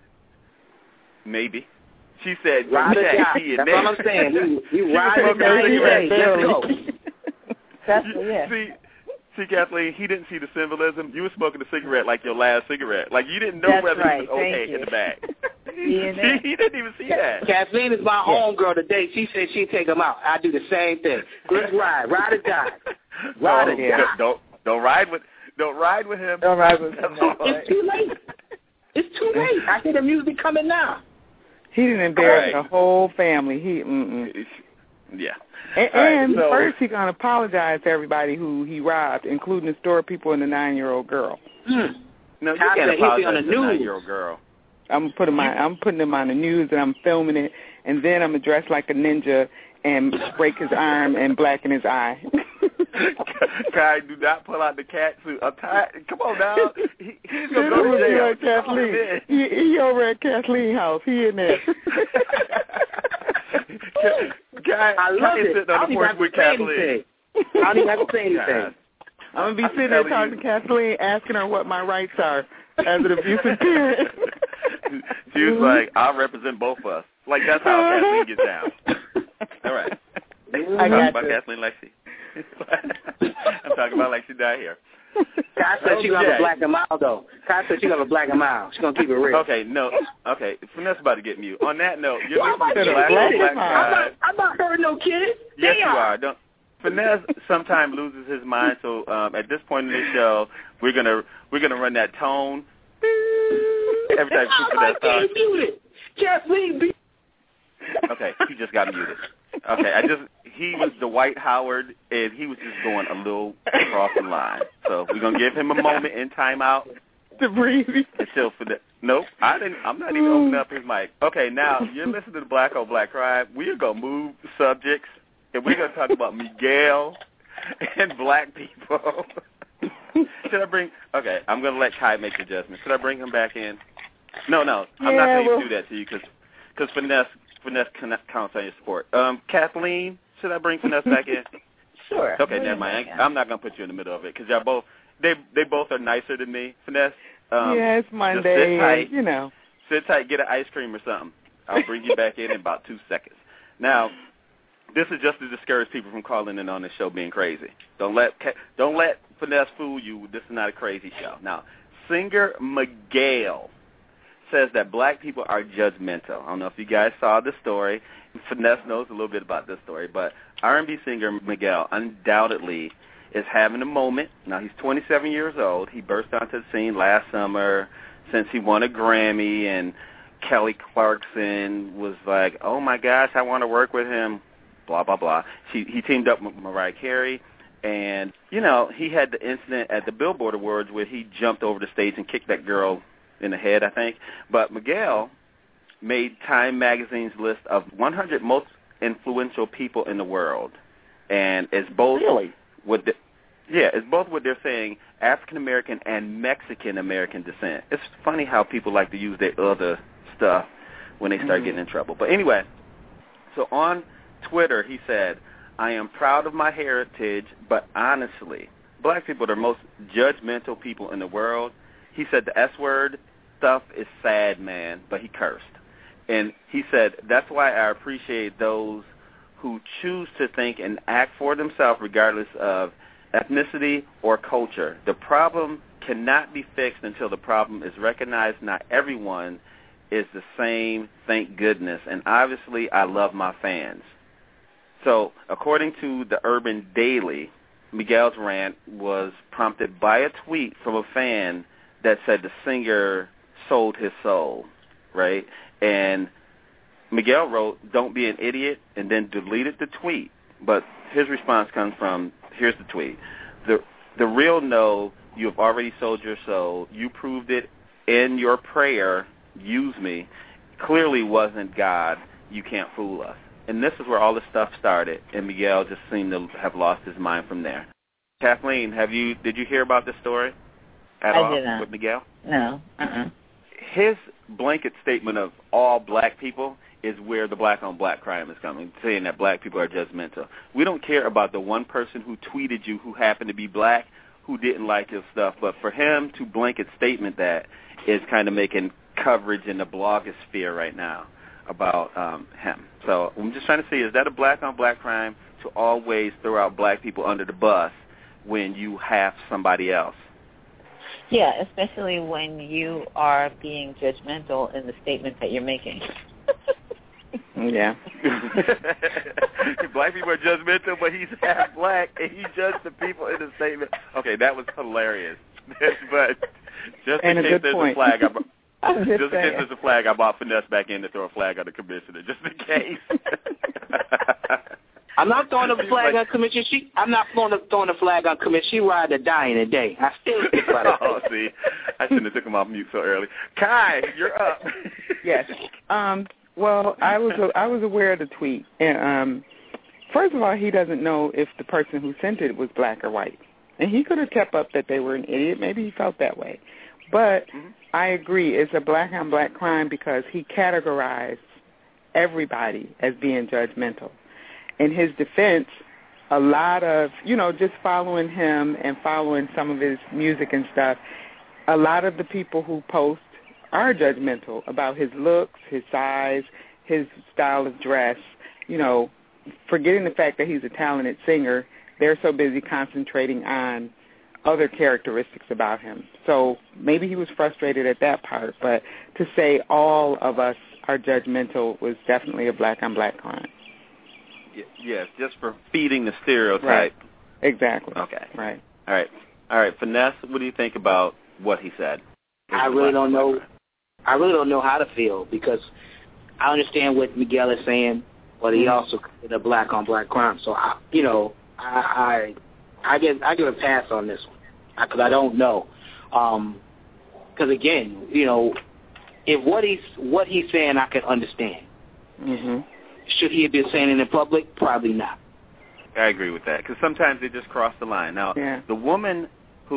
Maybe. She said, ride or die. He in That's there. all I'm saying. You, you ride or die. Let's go. That's yeah. See, see, Kathleen, he didn't see the symbolism. You were smoking a cigarette like your last cigarette. Like you didn't know That's whether right. he was okay Thank in you. the back. He, he, he didn't even see that. Kathleen is my homegirl today. She said she'd take him out. I do the same thing. Let's ride. Ride or die. Ride no, or die. Don't don't ride with don't ride with him. Don't ride with him. No. It's too late. It's too late. I hear the music coming now. He didn't embarrass right. the whole family. He mm-mm. Yeah. And, right, and so, first he gonna apologize to everybody who he robbed, including the store people and the nine-year-old girl. Hmm. No, you I can't said he'll be apologize on the to a news. nine-year-old girl. I'm putting my I'm putting him on the news and I'm filming it, and then I'm gonna dress like a ninja and break his arm and blacken his eye. Kai, do not pull out the cat suit. I'm tired. Come on now. He, he's gonna go to jail. Like Kathleen. He, he over at Kathleen's house. He in there. Guy, I love Guy it. is sitting I on don't the even porch have to with say Kathleen. anything. I don't even have to say anything. I'm gonna be sitting there talking to Kathleen, asking her what my rights are as an abusive parent. She was like, "I'll represent both of us." Like that's how Kathleen gets down. All right. I I'm got talking about you. Kathleen like she. I'm talking about like she died here. Kai said she gonna have a black and mild though. Kai said she gonna have a black and mild. She's gonna keep it real. Okay, no. Okay, Finesse about to get mute. On that note, you're Why listening to am I Black getting on Black muted? I'm Crime. not, I'm not hurting no kids. Yes, They you are. are. Don't. Finesse sometimes loses his mind, so um, at this point in the show, we're gonna we're gonna run that tone every time How Finesse am I starts. getting muted? Kathleen be Okay, he just got muted. Okay, I just he was Dwight Howard, and he was just going a little across the line. So we're gonna give him a moment in timeout To breathe. until for the. Nope, I didn't. I'm not even opening up his mic. Okay, now you're listening to the Black on Black Crime. We're gonna move subjects, and we're gonna talk about Miguel and black people. Should I bring? Okay, I'm gonna let Kai make the judgment. Should I bring him back in? No, no, I'm yeah, not gonna well, even do that to you because because finesse finesse counts on your sport. Um, Kathleen, should I bring finesse back in? Sure. Okay, never mind. I, I'm not gonna put you in the middle of it because y'all both they they both are nicer than me. Finesse. Um, yeah, it's Monday. Just sit tight. And, you know. Sit tight. Get an ice cream or something. I'll bring you back in in about two seconds. Now, this is just to discourage people from calling in on this show being crazy. Don't let don't let finesse fool you. This is not a crazy show. Now, singer Miguel says that black people are judgmental. I don't know if you guys saw the story. Finesse knows a little bit about this story, but R and B singer Miguel undoubtedly is having a moment. Now, he's twenty-seven years old. He burst onto the scene last summer since he won a Grammy, and Kelly Clarkson was like, oh, my gosh, I want to work with him, blah, blah, blah. She, he teamed up with Mariah Carey, and, you know, he had the incident at the Billboard Awards where he jumped over the stage and kicked that girl in the head, I think. But Miguel made Time Magazine's list of one hundred most influential people in the world, and it's both really? with the, yeah, it's both what they're saying, African American and Mexican American descent. It's funny how people like to use their other stuff when they start mm-hmm. getting in trouble. But anyway, so on Twitter he said, I am proud of my heritage, but honestly, black people are the most judgmental people in the world. He said the S word stuff is sad, man, but he cursed. And he said, that's why I appreciate those who choose to think and act for themselves regardless of ethnicity or culture. The problem cannot be fixed until the problem is recognized. Not everyone is the same, thank goodness. And obviously, I love my fans. So according to the Urban Daily, Miguel's rant was prompted by a tweet from a fan that said the singer sold his soul, right? And Miguel wrote, don't be an idiot, and then deleted the tweet. But his response comes from, here's the tweet. The, the real no, you have already sold your soul. You proved it in your prayer, use me. Clearly wasn't God. You can't fool us. And this is where all the stuff started, and Miguel just seemed to have lost his mind from there. Kathleen, have you did you hear about this story at I all did not. with Miguel? No. Uh-uh. His blanket statement of all black people is where the black-on-black crime is coming, saying that black people are judgmental. We don't care about the one person who tweeted you who happened to be black who didn't like your stuff, but for him to blanket statement that is kind of making coverage in the blogosphere right now about um, him. So I'm just trying to see, is that a black-on-black crime to always throw out black people under the bus when you have somebody else? Yeah, especially when you are being judgmental in the statement that you're making. Yeah. Black people are judgmental, but he's half black, and he judged the people in the statement. Okay, that was hilarious. But just in and case there's point. a flag, I brought, I'm just, just in saying. case there's a flag, I brought Finesse back in to throw a flag on the commissioner, just in case. I'm not throwing a flag on commission. She, I'm not throwing a, throwing a flag on commission. She ride or die in a day. I still think about it. Oh, see, I shouldn't have took him off mute so early. Kai, you're up. Yes. Um. Well, I was I was aware of the tweet, and um, first of all, he doesn't know if the person who sent it was black or white, and he could have kept up that they were an idiot. Maybe he felt that way, but mm-hmm. I agree, it's a black on black crime because he categorized everybody as being judgmental. In his defense, a lot of, you know, just following him and following some of his music and stuff, a lot of the people who post are judgmental about his looks, his size, his style of dress, you know, forgetting the fact that he's a talented singer. They're so busy concentrating on other characteristics about him. So maybe he was frustrated at that part, but to say all of us are judgmental was definitely a black-on-black crime. Yes, just for feeding the stereotype. Right. Exactly. Okay. Right. All right. All right. Finesse, what do you think about what he said? I really don't know. I really don't know how to feel because I understand what Miguel is saying, but he also committed a black on black crime. So I, you know, I I, I give I give a pass on this one because I don't know. Um, because again, you know, if what he's what he's saying, I can understand. Mm-hmm. Should he have been saying it in public? Probably not. I agree with that because sometimes they just cross the line. Now, yeah. the woman who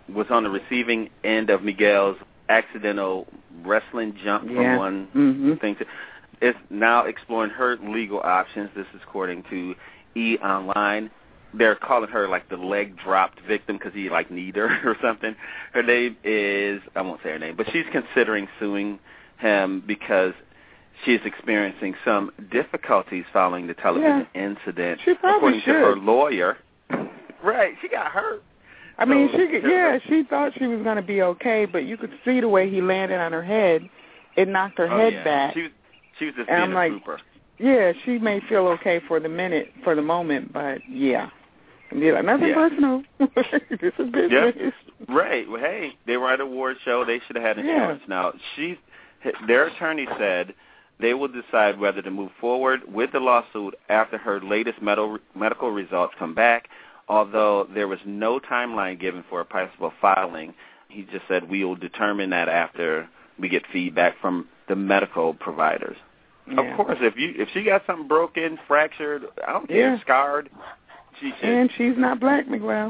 was on the receiving end of Miguel's accidental wrestling jump yeah. from one mm-hmm. thing to, is now exploring her legal options. This is according to E! Online. They're calling her like the leg dropped victim because he like kneed her or something. Her name is, I won't say her name, but she's considering suing him because she's experiencing some difficulties following the television yeah. incident. She probably according should. to her lawyer. Right, she got hurt. I mean, so, she could, yeah, she thought she was going to be okay, but you could see the way he landed on her head. It knocked her oh, head yeah. back. She was, she was just and being I'm a like, trooper. Yeah, she may feel okay for the minute, for the moment, but yeah. And be like, nothing yeah. personal. This is business. Yep. Right. Well, hey, they were at an award show. They should have had insurance. Yeah. Now, she, their attorney said they will decide whether to move forward with the lawsuit after her latest med- medical results come back, although there was no timeline given for a possible filing. He just said we will determine that after we get feedback from the medical providers. Yeah. Of course, if you if she got something broken, fractured, I don't care, yeah. scarred, she should. And she's not black, Miguel.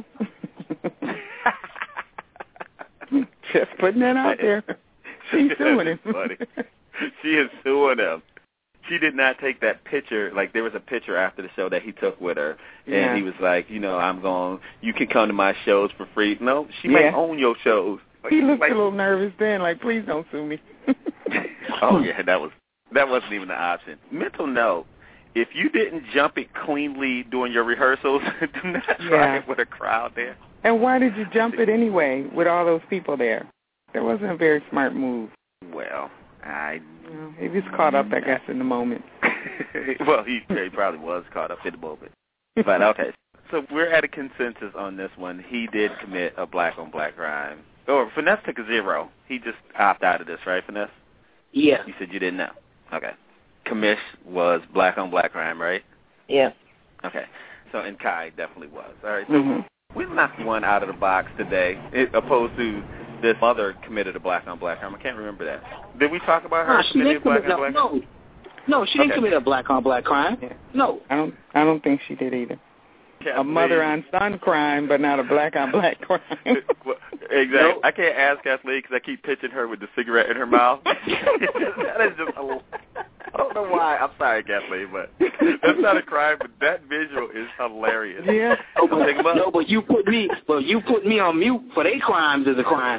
Just putting that out there. She's suing him. Funny. She is suing him. She did not take that picture. Like, there was a picture after the show that he took with her, and yeah. he was like, you know, I'm going, you can come to my shows for free. No, she yeah. might own your shows. Like, he looked like, a little nervous then, like, please don't sue me. Oh, yeah, that was that wasn't even an option. Mental note, if you didn't jump it cleanly during your rehearsals, do not try yeah. it with a crowd there. And why did you jump it anyway with all those people there? That wasn't a very smart move. Well, I... You know, he was caught up, I guess, in the moment. Well, he, he probably was caught up in the moment. But, okay. So we're at a consensus on this one. He did commit a black-on-black crime. Or Finesse took a zero. He just opted out of this, right, Finesse? Yeah. You said you didn't know. Okay. Commish was black-on-black crime, right? Yeah. Okay. So, and Kai definitely was. All right. So mm-hmm. we knocked one out of the box today, it, opposed to this mother committed a black-on-black crime. I can't remember that. Did we talk about her nah, committing a black-on-black no, crime? No, she didn't okay. commit a black-on-black crime. Yeah. No. I don't I don't think she did either. Can't a mother-on-son crime, but not a black-on-black crime. Well, exactly. Nope. I can't ask Kathleen because I keep pitching her with the cigarette in her mouth. That is just a, I don't know why. I'm sorry, Kathleen, but that's not a crime, but that visual is hilarious. Yeah. No, but, no, but you put me, but you put me on mute for their crimes as a crime.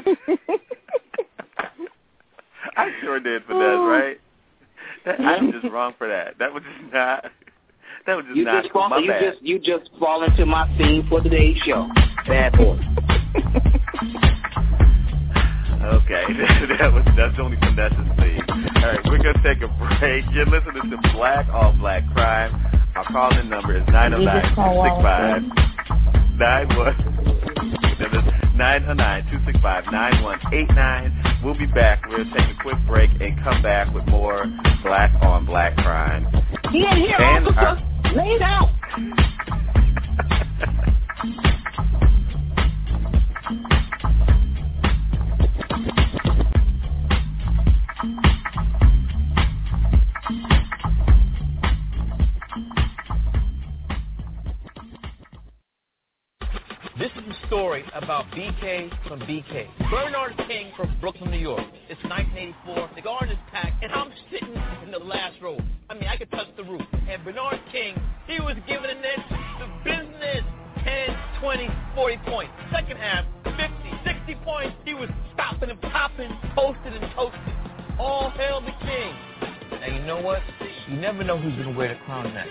I sure did for that, right? That, I'm just wrong for that. That was just not. That was just you not just fall, my you bad. just you just fall into my theme for today's show. Bad boy. Okay, that was that's only Finesse's theme. All right, we're gonna take a break. You're listening to Black on Black Crime. Our call-in number is nine oh nine, two six five, nine one nine oh nine, two six five, nine one eight nine. We'll be back. We'll take a quick break and come back with more Black on Black Crime. He ain't here, and officer. Our... Lay it out. This is a story about B K from B K. Bernard King from Brooklyn, New York. It's nineteen eighty-four. The garden is packed, and I'm sitting in the last row. I mean, I could touch the roof. And Bernard King, he was giving it the business ten, twenty, forty points. Second half, fifty, sixty points. He was stopping and popping, posted and toasted. All hail the King. And you know what? You never know who's going to wear the crown next.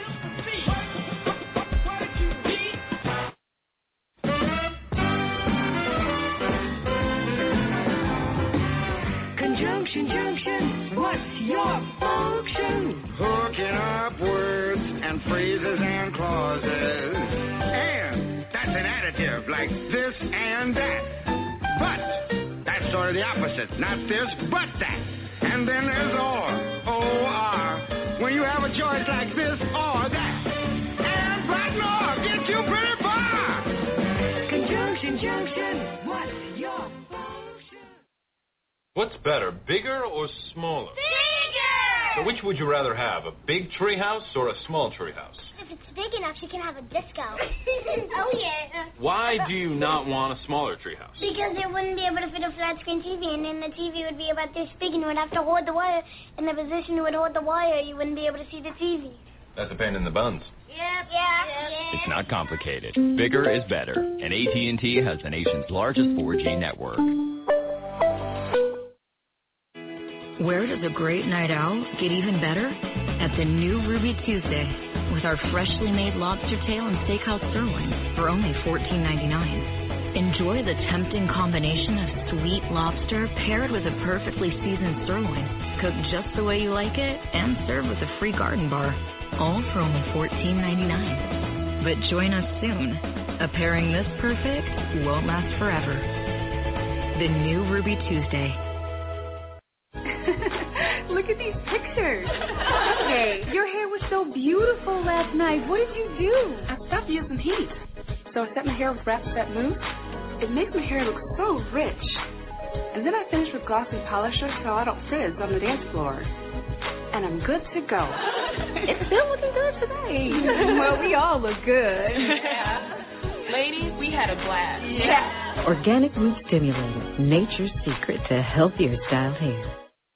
Conjunction, junction, what's your function? Hooking up words and phrases and clauses. And that's an additive like this and that. But that's sort of the opposite. Not this, but that. And then there's or, O R. When you have a choice like this or that. And but nor gets you pretty far. Conjunction, junction, what's your function? What's better, bigger or smaller? Bigger! So which would you rather have, a big tree house or a small tree house? If it's big enough, you can have a disco. Oh, yeah. Why do you not want a smaller tree house? Because it wouldn't be able to fit a flat screen T V, and then the T V would be about this big, and you would have to hold the wire. In the position you would hold the wire, you wouldn't be able to see the T V. That's a pain in the buns. Yep, yeah, yeah. It's not complicated. Bigger is better, and A T and T has the nation's largest four G network. Where does a great night out get even better? At the new Ruby Tuesday, with our freshly made lobster tail and steakhouse sirloin for only fourteen ninety-nine. Enjoy the tempting combination of sweet lobster paired with a perfectly seasoned sirloin, cooked just the way you like it, and served with a free garden bar, all for only fourteen ninety-nine. But join us soon. A pairing this perfect won't last forever. The new Ruby Tuesday. Look at these pictures. Hey, your hair was so beautiful last night. What did you do? I stopped using heat. So I set my hair with Rap-Set Mousse. It makes my hair look so rich. And then I finished with glossy polisher so I don't frizz on the dance floor. And I'm good to go. It's still looking good today. Well, we all look good. Yeah. Ladies, we had a blast. Yeah. Organic Root Stimulator, nature's secret to healthier style hair.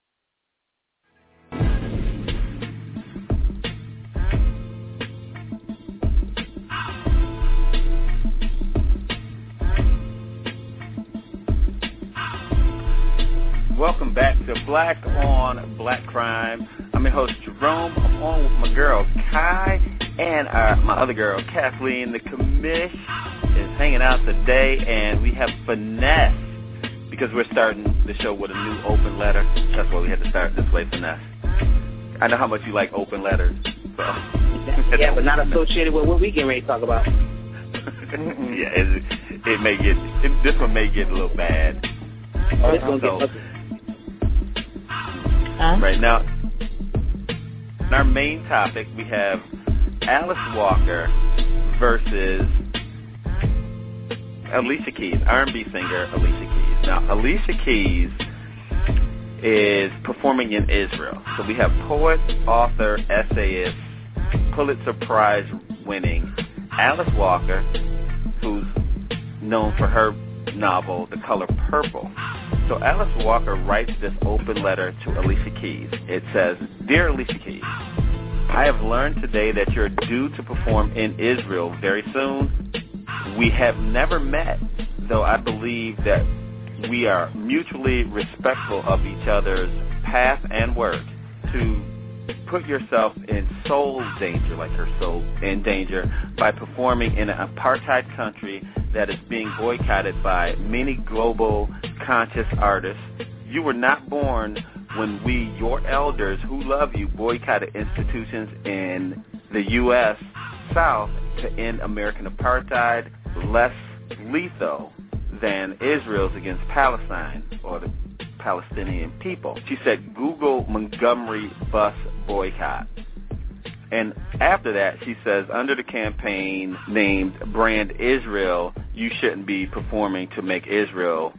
Welcome back to Black on Black Crime. I'm your host, Jerome. I'm on with my girl, Kai, and our, my other girl, Kathleen. The commish is hanging out today, and we have Finesse, because we're starting the show with a new open letter. That's why we had to start this way, Finesse. I know how much you like open letters. So. Yeah, but not associated with what we getting ready to talk about. Yeah, it, it may get, it, this one may get a little bad. Oh, it's going to so, get Huh? Right now, in our main topic, we have Alice Walker versus Alicia Keys, R and B singer Alicia Keys. Now, Alicia Keys is performing in Israel. So we have poet, author, essayist, Pulitzer Prize winning Alice Walker, who's known for her novel, The Color Purple. So Alice Walker writes this open letter to Alicia Keys. It says, Dear Alicia Keys, I have learned today that you're due to perform in Israel very soon. We have never met, though I believe that we are mutually respectful of each other's path and work. To put yourself in soul danger, like her soul in danger, by performing in an apartheid country that is being boycotted by many global conscious artists. You were not born when we, your elders who love you, boycotted institutions in the U S South to end American apartheid, less lethal than Israel's against Palestine or the Palestinian people. She said, Google Montgomery bus boycott. And after that, she says, under the campaign named Brand Israel, you shouldn't be performing to make Israel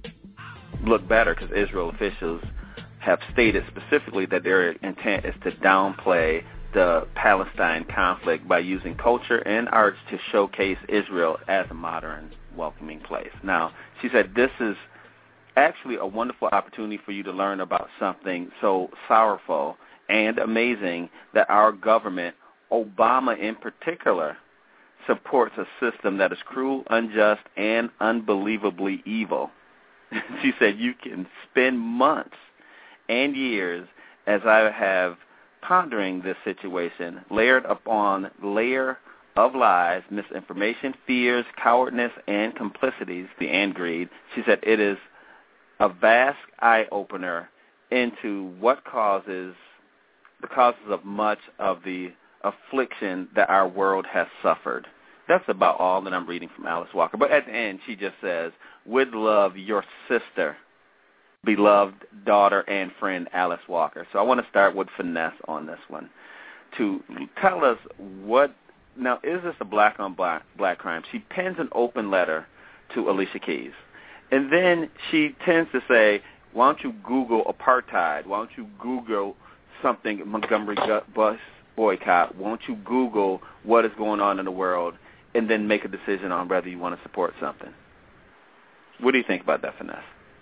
look better, because Israel officials have stated specifically that their intent is to downplay the Palestine conflict by using culture and arts to showcase Israel as a modern, welcoming place. Now, she said this is actually a wonderful opportunity for you to learn about something so sorrowful and amazing that our government, Obama in particular, supports a system that is cruel, unjust, and unbelievably evil. She said you can spend months and years, as I have, pondering this situation, layered upon layer of lies, misinformation, fears, cowardness, and complicities, and greed. She said it is a vast eye-opener into what causes the causes of much of the affliction that our world has suffered. That's about all that I'm reading from Alice Walker. But at the end, she just says, with love, your sister, beloved daughter and friend, Alice Walker. So I want to start with Finesse on this one to tell us what, now, is this a black on black, black crime? She pens an open letter to Alicia Keys. And then she tends to say, why don't you Google apartheid? Why don't you Google something, Montgomery bus boycott, won't you Google what is going on in the world and then make a decision on whether you want to support something? What do you think about that, Finesse?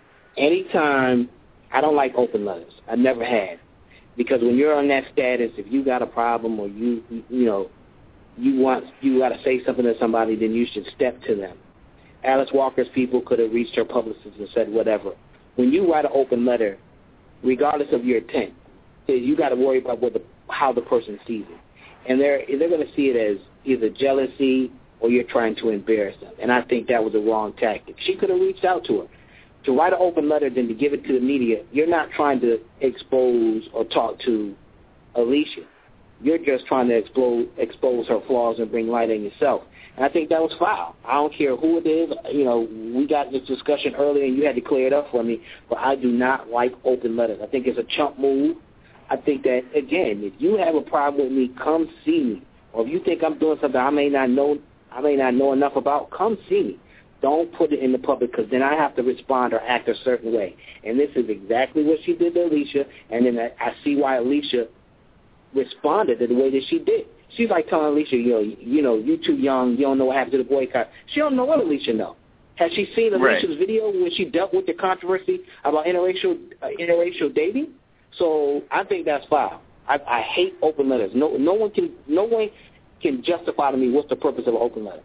Anytime, I don't like open letters. I never had. Because when you're on that status, if you got a problem or you, you know, you want, you got to say something to somebody, then you should step to them. Alice Walker's people could have reached her publicist and said whatever. When you write an open letter, regardless of your intent, you got to worry about what the, how the person sees it. And they're, they're going to see it as either jealousy or you're trying to embarrass them. And I think that was a wrong tactic. She could have reached out to her. To write an open letter than to give it to the media, you're not trying to expose or talk to Alicia. You're just trying to expose, expose her flaws and bring light on yourself. And I think that was foul. I don't care who it is. You know, we got this discussion earlier and you had to clear it up for me, but I do not like open letters. I think it's a chump move. I think that, again, if you have a problem with me, come see me. Or if you think I'm doing something I may not know, I may not know enough about, come see me. Don't put it in the public because then I have to respond or act a certain way. And this is exactly what she did to Alicia, and then I, I see why Alicia responded to the way that she did. She's like telling Alicia, you know, you know, you too young, you don't know what happened to the boycott. She don't know what Alicia knows. Has she seen Alicia's right. video when she dealt with the controversy about interracial uh, interracial dating? So I think that's foul. I, I hate open letters. No, no one can, no one can justify to me what's the purpose of an open letter.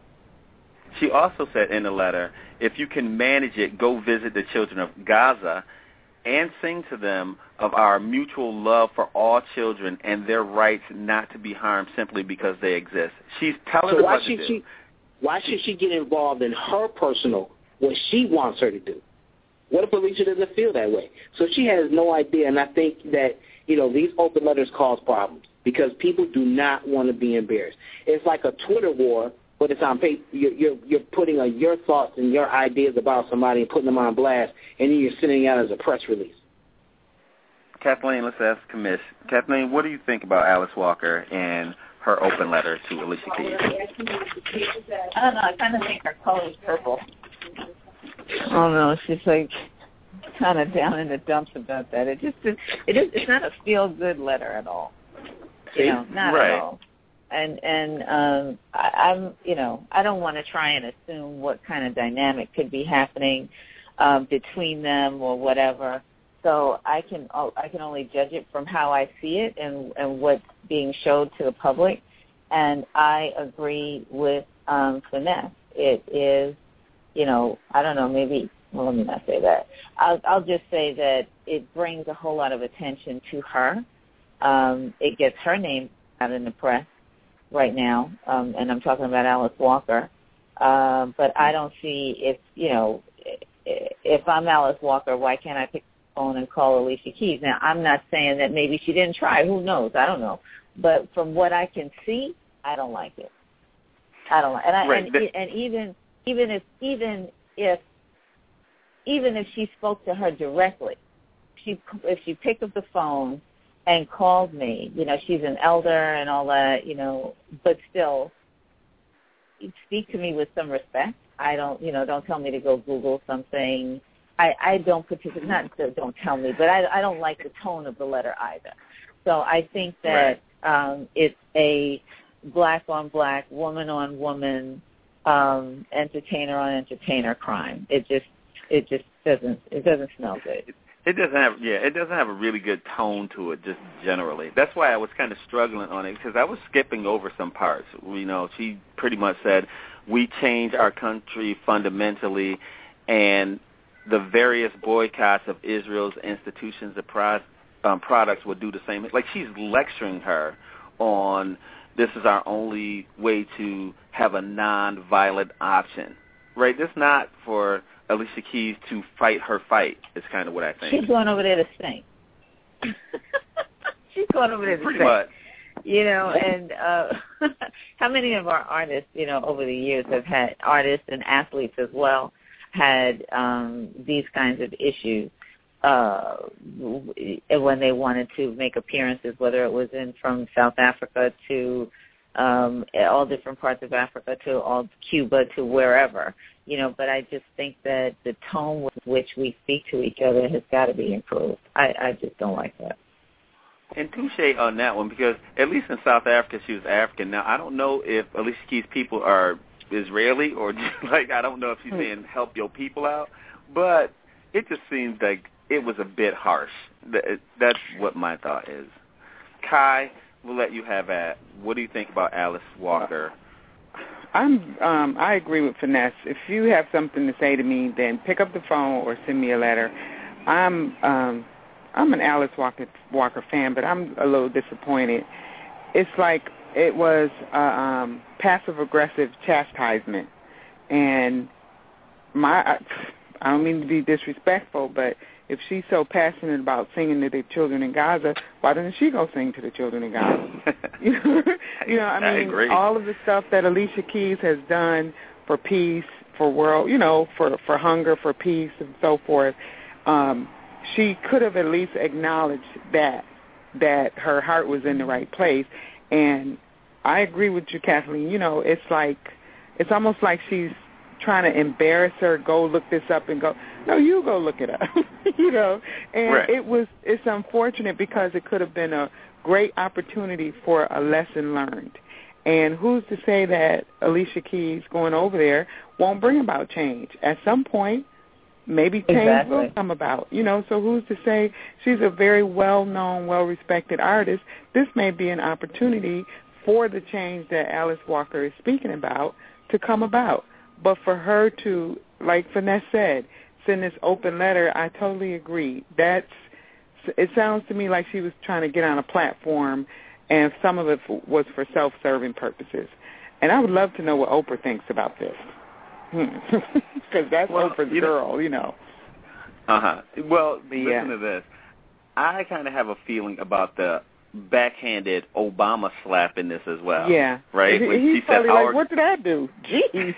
She also said in the letter, if you can manage it, go visit the children of Gaza and sing to them of our mutual love for all children and their rights not to be harmed simply because they exist. She's telling so them why what should to do. She, why should she get involved in her personal, what she wants her to do? What if Alicia doesn't feel that way? So she has no idea, and I think that, you know, these open letters cause problems because people do not want to be embarrassed. It's like a Twitter war, but it's on paper. You're, you're, you're putting uh, your thoughts and your ideas about somebody and putting them on blast, and then you're sending it out as a press release. Kathleen, let's ask Commish. Kathleen, what do you think about Alice Walker and her open letter to Alicia Keys? I don't know. I kind of think her color is purple. I don't know. She's like kind of down in the dumps about that. It just it, it is. It's not a feel good letter at all. You know, not right. at all. And and um, I, I'm you know I don't want to try and assume what kind of dynamic could be happening um, between them or whatever. So I can I can only judge it from how I see it and and what's being showed to the public. And I agree with um, Finesse. It is, you know, I don't know, maybe. Well, let me not say that. I'll, I'll just say that it brings a whole lot of attention to her. Um, it gets her name out in the press right now, um, and I'm talking about Alice Walker. Uh, but I don't see if, you know, if I'm Alice Walker, why can't I pick the phone and call Alicia Keys? Now, I'm not saying that maybe she didn't try. Who knows? I don't know. But from what I can see, I don't like it. I don't like, and I, right. and, and even even if even if even if she spoke to her directly, she if she picked up the phone and called me, you know, she's an elder and all that, you know, but still, speak to me with some respect. I don't, you know, don't tell me to go Google something. I, I don't particularly, not don't tell me, but I, I don't like the tone of the letter either. So I think that right. um, it's a black on black, woman on woman, um, entertainer on entertainer crime. It just, it just doesn't, it doesn't smell good. It doesn't have, yeah, it doesn't have a really good tone to it, just generally. That's why I was kind of struggling on it, because I was skipping over some parts. You know, she pretty much said, we change our country fundamentally, and the various boycotts of Israel's institutions and pro- um, products will do the same. Like, she's lecturing her on this is our only way to have a non-violent option, right? This is not for Alicia Keys to fight her fight, is kind of what I think. She's going over there to sing. She's going over there to Pretty sing. much. You know, and uh, how many of our artists, you know, over the years have had, artists and athletes as well, had um, these kinds of issues uh, when they wanted to make appearances, whether it was in from South Africa to um, all different parts of Africa to all Cuba to wherever. You know, but I just think that the tone with which we speak to each other has got to be improved. I, I just don't like that. And touche on that one, because at least in South Africa she was African. Now, I don't know if Alicia Keys' people are Israeli or just like, I don't know if she's saying help your people out, but it just seems like it was a bit harsh. That's what my thought is. Kai, we'll let you have that. What do you think about Alice Walker? I'm, um, I agree with Finesse. If you have something to say to me, then pick up the phone or send me a letter. I'm um, I'm an Alice Walker, Walker fan, but I'm a little disappointed. It's like it was uh, um, passive-aggressive chastisement. And my, I, I don't mean to be disrespectful, but if she's so passionate about singing to the children in Gaza, why doesn't she go sing to the children in Gaza? you know, you know, I mean, I agree. All of the stuff that Alicia Keys has done for peace, for world, you know, for, for hunger, for peace, and so forth, um, she could have at least acknowledged that, that her heart was in the right place. And I agree with you, Kathleen. You know, it's like, it's almost like she's trying to embarrass her, go look this up and go, no, you go look it up, you know. And right. it was, it's unfortunate because it could have been a great opportunity for a lesson learned. And who's to say that Alicia Keys going over there won't bring about change? At some point, maybe change exactly. will come about, you know. So who's to say? She's a very well-known, well-respected artist. This may be an opportunity for the change that Alice Walker is speaking about to come about. But for her to, like Finesse said, send this open letter, I totally agree. That's, it sounds to me like she was trying to get on a platform, and some of it was for self-serving purposes. And I would love to know what Oprah thinks about this, because that's well, Oprah's you girl, know. you know. Uh-huh. Well, but, listen yeah. to this. I kind of have a feeling about the backhanded Obama slap in this as well. Yeah. Right? He, when he's she probably said, like, our... what did I do? Jeez.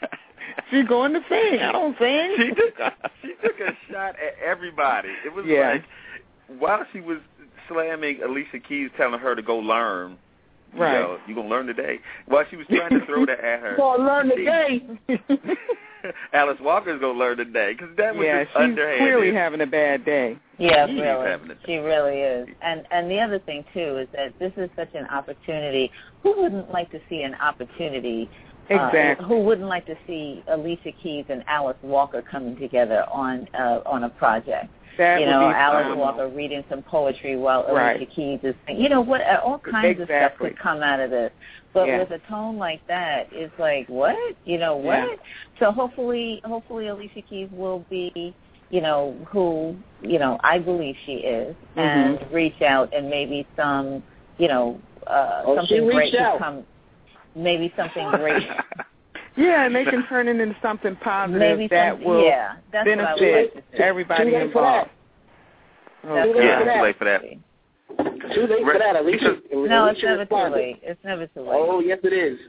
She going to sing. I don't sing. She took, she took a shot at everybody. It was yeah. like, while she was slamming Alicia Keys, telling her to go learn, right. you know, you're going to learn today, while she was trying to throw that at her. You're going to learn today. Alice Walker's going to learn today, because that was yeah, just she's underhanded. clearly having a bad day. Yeah, She's really. She really is. And and the other thing, too, is that this is such an opportunity. Who wouldn't like to see an opportunity? Exactly. Uh, who wouldn't like to see Alicia Keys and Alice Walker coming together on uh, on a project? That you know, would be Alice phenomenal. Walker reading some poetry while right. Alicia Keys is singing. You know, what? All kinds exactly. of stuff could come out of this. But yeah. with a tone like that, it's like, what? You know, what? Yeah. So hopefully, hopefully Alicia Keys will be, you know, who, you know, I believe she is, mm-hmm. and reach out and maybe some, you know, uh, oh, something great out. to come. Maybe something great. Yeah, and they can turn it into something positive maybe that some, will yeah, that's benefit like to everybody involved. Oh, too yeah, late too late for that. Too late for that. Alicia, no, Alicia it's never responded. too late. It's never too late. Oh, yes, it is.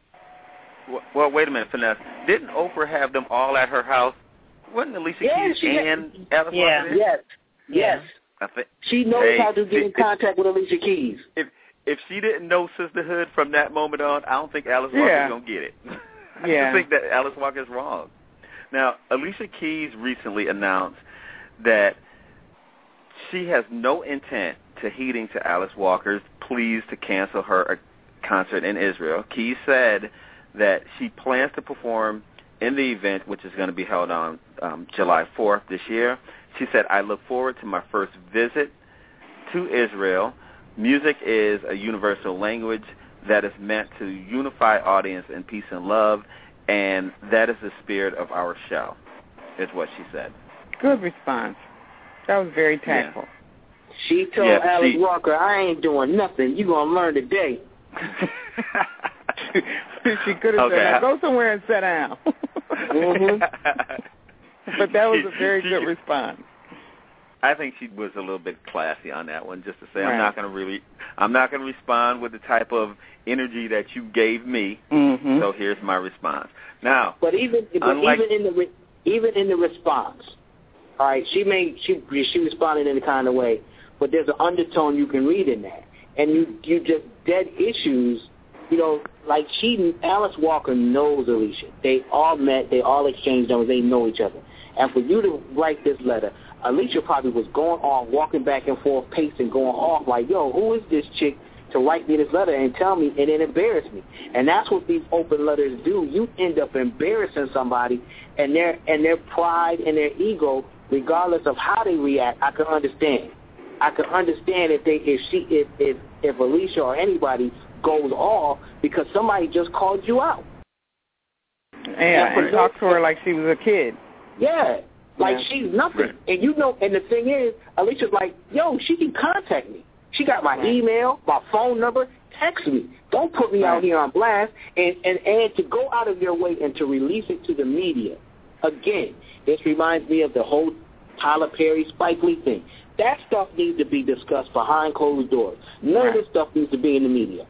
Well, well, wait a minute, Finesse. Didn't Oprah have them all at her house? Wasn't Alicia yeah, Keys she and Alice yeah. Walker? Yes, yes. I think, she knows hey, how to get in contact with Alicia Keys. If if she didn't know sisterhood from that moment on, I don't think Alice Walker's yeah. going to get it. I yeah. just think that Alice Walker's wrong. Now, Alicia Keys recently announced that she has no intent to heeding to Alice Walker's pleas to cancel her concert in Israel. Keys said that she plans to perform in the event, which is going to be held on um, July fourth this year. She said, I look forward to my first visit to Israel. Music is a universal language that is meant to unify audience in peace and love, and that is the spirit of our show, is what she said. Good response. That was very tactful. Yeah. She told yeah, Alice she, Walker, I ain't doing nothing. You going to learn today. She could have okay. said, now go somewhere and sit down. mm-hmm. But that was a very she, good response. I think she was a little bit classy on that one, just to say, right. I'm not going to really, I'm not going to respond with the type of energy that you gave me. Mm-hmm. So here's my response. Now, but even but unlike, even in the even in the response, all right, she made she she responded in a kind of way, but there's an undertone you can read in that, and you you just dead issues you know, like she, Alice Walker knows Alicia. They all met. They all exchanged numbers. They know each other. And for you to write this letter, Alicia probably was going on, walking back and forth, pacing, going off like, yo, who is this chick to write me this letter and tell me and then embarrass me? And that's what these open letters do. You end up embarrassing somebody, and their and their pride and their ego, regardless of how they react, I can understand. I can understand if they if she if if, if Alicia or anybody goes off because somebody just called you out. Yeah, and, and talk to her like she was a kid. Yeah, like yeah. she's nothing. Right. And you know, and the thing is, Alicia's like, yo, she can contact me. She got my right. email, my phone number. Text me. Don't put me right. out here on blast. And, and, and to go out of your way and to release it to the media, again, this reminds me of the whole Tyler Perry, Spike Lee thing. That stuff needs to be discussed behind closed doors. None right. of this stuff needs to be in the media.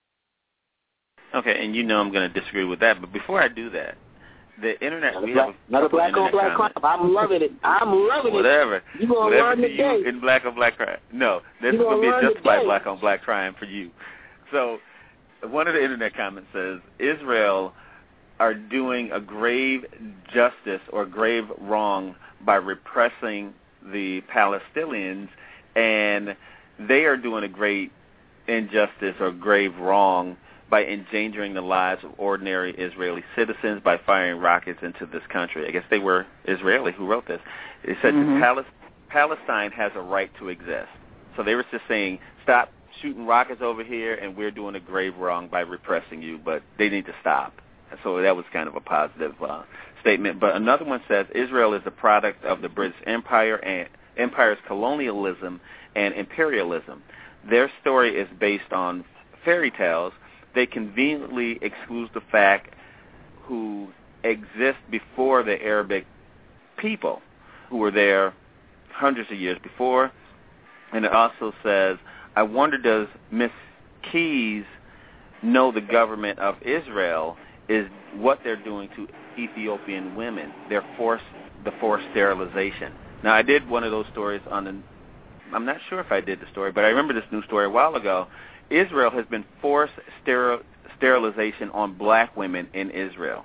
Okay, and you know I'm going to disagree with that. But before I do that, the internet, another we black, have another black on black crime. I'm loving it. I'm loving Whatever. it. You gonna Whatever learn to today. you in black on black crime. No, this you is going to be just by black on black crime for you. So one of the internet comments says, Israel are doing a grave justice or grave wrong by repressing the Palestinians, and they are doing a great injustice or grave wrong by endangering the lives of ordinary Israeli citizens by firing rockets into this country. I guess they were Israeli who wrote this. It said mm-hmm. Palis- Palestine has a right to exist. So they were just saying, stop shooting rockets over here, and we're doing a grave wrong by repressing you, but they need to stop. So that was kind of a positive uh, statement. But another one says, Israel is the product of the British Empire and empire's colonialism and imperialism. Their story is based on fairy tales. They conveniently exclude the fact who exist before the Arabic people who were there hundreds of years before. And it also says, I wonder, does Miss Keys know the government of Israel is what they're doing to Ethiopian women, their forced, the forced sterilization. Now, I did one of those stories on the, I'm not sure if I did the story, but I remember this news story a while ago. Israel has been forced steril, sterilization on black women in Israel.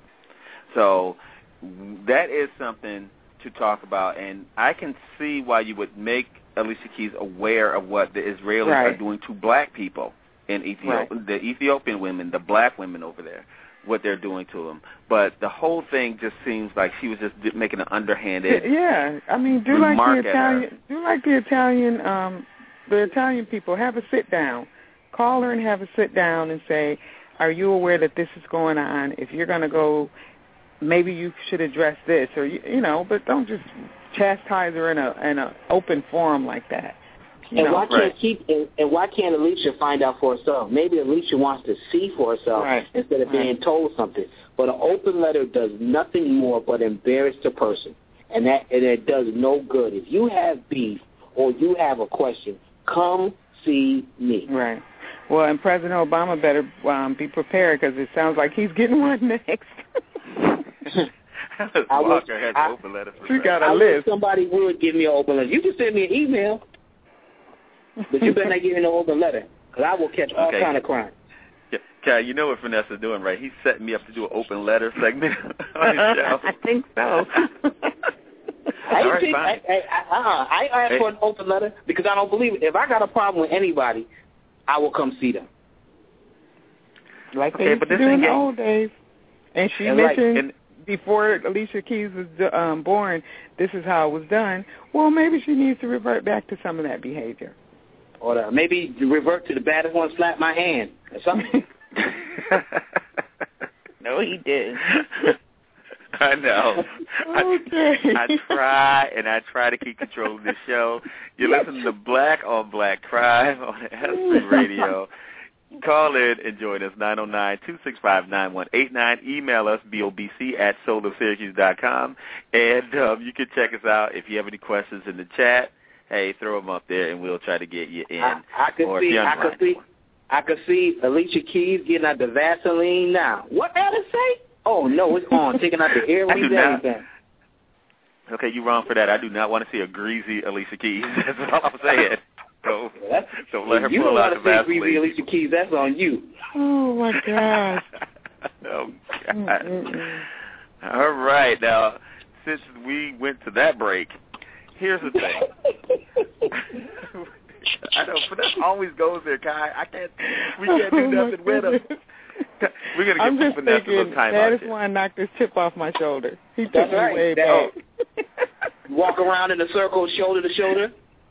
So that is something to talk about, and I can see why you would make Alicia Keys aware of what the Israelis right. are doing to black people in Ethiopia, right. the Ethiopian women, the black women over there, what they're doing to them. But the whole thing just seems like she was just making an underhanded yeah. I mean, do like the Italian, do like the Italian, um, the Italian people. Have a sit down, call her and have a sit down and say, "Are you aware that this is going on? If you're going to go, maybe you should address this, or you, you know, but don't just chastise her in a in an open forum like that." You and know? why can't right. she? And, and why can't Alicia find out for herself? Maybe Alicia wants to see for herself right. instead of right. being told something. But an open letter does nothing more but embarrass the person, and that and it does no good. If you have beef or you have a question, come see me. Right. Well, and President Obama better um, be prepared because it sounds like he's getting one next. I wish I had an open letter for you got a I list. wish somebody would give me an open letter. You can send me an email, but you better not give me no open letter because I will catch all okay. kind of crime. Kai, you know what Vanessa's doing, right? He's setting me up to do an open letter segment on his show. I think so. I, right, think, I, I, I, uh-uh. I asked hey. for an open letter because I don't believe it. If I got a problem with anybody, I will come see them. Like okay, they used but to this do in the game. old days. And she and mentioned like, and, before Alicia Keys was um, born, this is how it was done. Well, maybe she needs to revert back to some of that behavior. Or the, maybe revert to the baddest one, slap my hand or something. No, he did. I know. Okay. I, I try, and I try to keep control of this show. You listen to Black on Black Crime on S three Radio. Call in and join us, nine oh nine, two six five, nine one eight nine. Email us, B O B C at soul of syracuse dot com. And um, you can check us out. If you have any questions in the chat, hey, throw them up there, and we'll try to get you in. I, I could or see, I could see, I could see Alicia Keys getting out the Vaseline now. What did it say? Oh, no, it's on, taking out the airways and everything. Okay, you're wrong for that. I do not want to see a greasy Alicia Keys. That's all I'm saying. don't, That's, don't let her you pull don't out the want to sing Vaseline. Alicia Keys. That's on you. Oh my gosh. Oh God. All right, now since we went to that break, here's the thing. I know, but that always goes there, Kai. I can't. We can't do nothing with him. We're gonna I'm give just Vanessa a little thinking, time that out is here. why I knocked this chip off my shoulder. He took That's me right. way That- back. Walk around in a circle, shoulder to shoulder.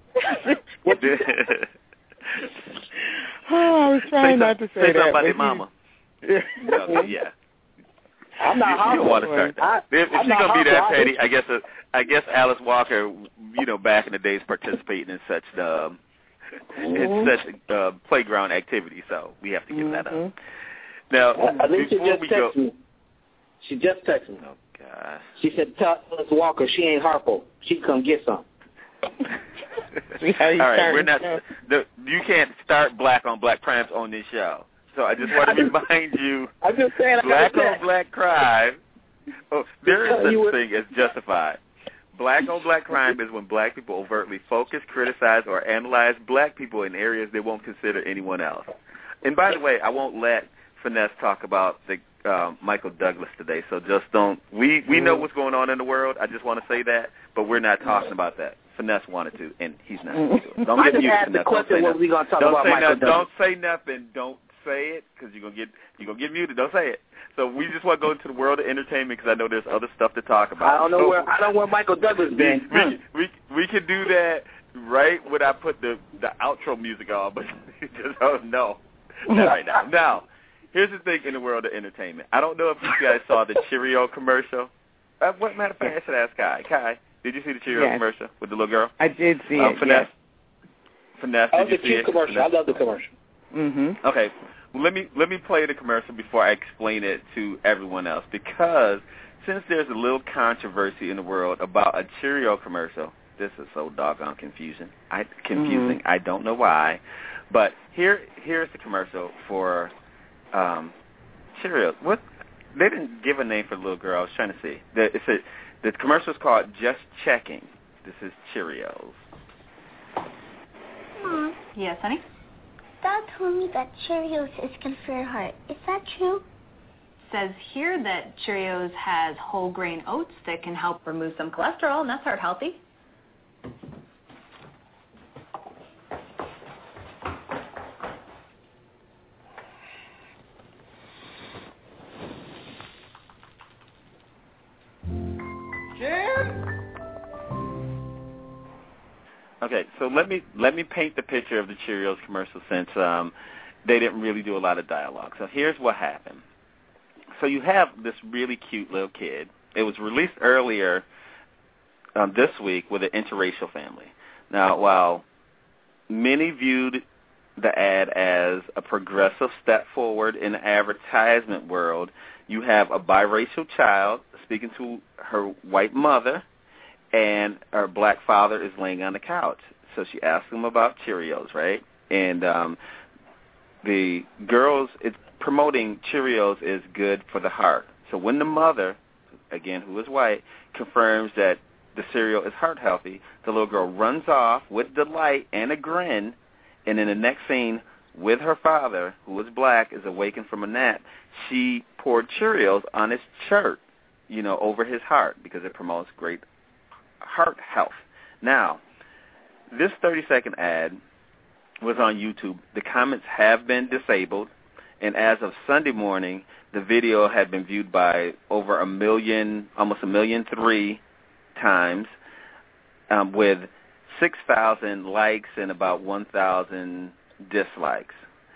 Oh, I was trying say not to say, say that. something about but your he- mama. Yeah. No, yeah. I'm not You, you hostile. don't want to start that. I, if if I'm she's not gonna be that hostile. petty, I guess uh, I guess Alice Walker, you know, back in the days, participating in such um, Mm-hmm. in such uh, playground activity. So we have to give that Mm-hmm. up. Now, Alicia before just we go, texted me. She just texted me. oh gosh, She said, "Tell Alice Walker she ain't Harpo. She can come get some." See how you all right, start we're not. stuff. The, you can't start black on black crimes on this show. So I just want to remind you, I'm just saying. black I on black crime. Oh, there is Because you such were- thing as justified. Black on black crime is when black people overtly focus, criticize, or analyze black people in areas they won't consider anyone else. And by the way, I won't let Finesse talk about the um, Michael Douglas today, so just don't. We we know what's going on in the world. I just want to say that, but we're not talking about that. Finesse wanted to, and he's not going to do it. Don't I get just muted, asked the Finesse. Don't question, say what nothing. we gonna talk Don't about say Michael nothing. Douglas? Don't say nothing. Don't say it because you're gonna get you're gonna get muted. Don't say it. So we just want to go into the world of entertainment because I know there's other stuff to talk about. I don't know so, where I don't know where Michael Douglas been. we, we we can do that right when I put the the outro music on, but you just don't know. Not right now. Now, here's the thing in the world of entertainment. I don't know if you guys saw the Cheerio commercial. Uh, what matter of fact, I should ask Kai. Kai, did you see the Cheerio Yes. commercial with the little girl? I did see um, it. Finesse. Yes. Finesse. Oh, Did the you see cute it? commercial. Finesse? I love the commercial. Mhm. Okay, well, let me let me play the commercial before I explain it to everyone else, because since there's a little controversy in the world about a Cheerio commercial, this is so doggone confusing. I confusing. Mm-hmm. I don't know why, but here here's the commercial for um, Cheerios. What they didn't give a name for the little girl. I was trying to see. The, it's a, the commercial is called Just Checking. This is Cheerios. Mom, Yes, honey? Dad told me that Cheerios is good for your heart. Is that true? Says here that Cheerios has whole grain oats that can help remove some cholesterol, and that's heart healthy. Okay, so let me let me paint the picture of the Cheerios commercial since um, they didn't really do a lot of dialogue. So here's what happened. So you have this really cute little kid. It was released earlier um, this week with an interracial family. Now, while many viewed the ad as a progressive step forward in the advertisement world, you have a biracial child speaking to her white mother, and her black father is laying on the couch. So she asks him about Cheerios, right? And um, the girls, it's promoting Cheerios is good for the heart. So when the mother, again, who is white, confirms that the cereal is heart healthy, the little girl runs off with delight and a grin, and in the next scene, with her father, who is black, is awakened from a nap, she poured Cheerios on his shirt, you know, over his heart because it promotes great heart health. Now, this thirty-second ad was on YouTube. The comments have been disabled, and as of Sunday morning, the video had been viewed by over a million, almost a million three times, um, with six thousand likes and about one thousand dislikes.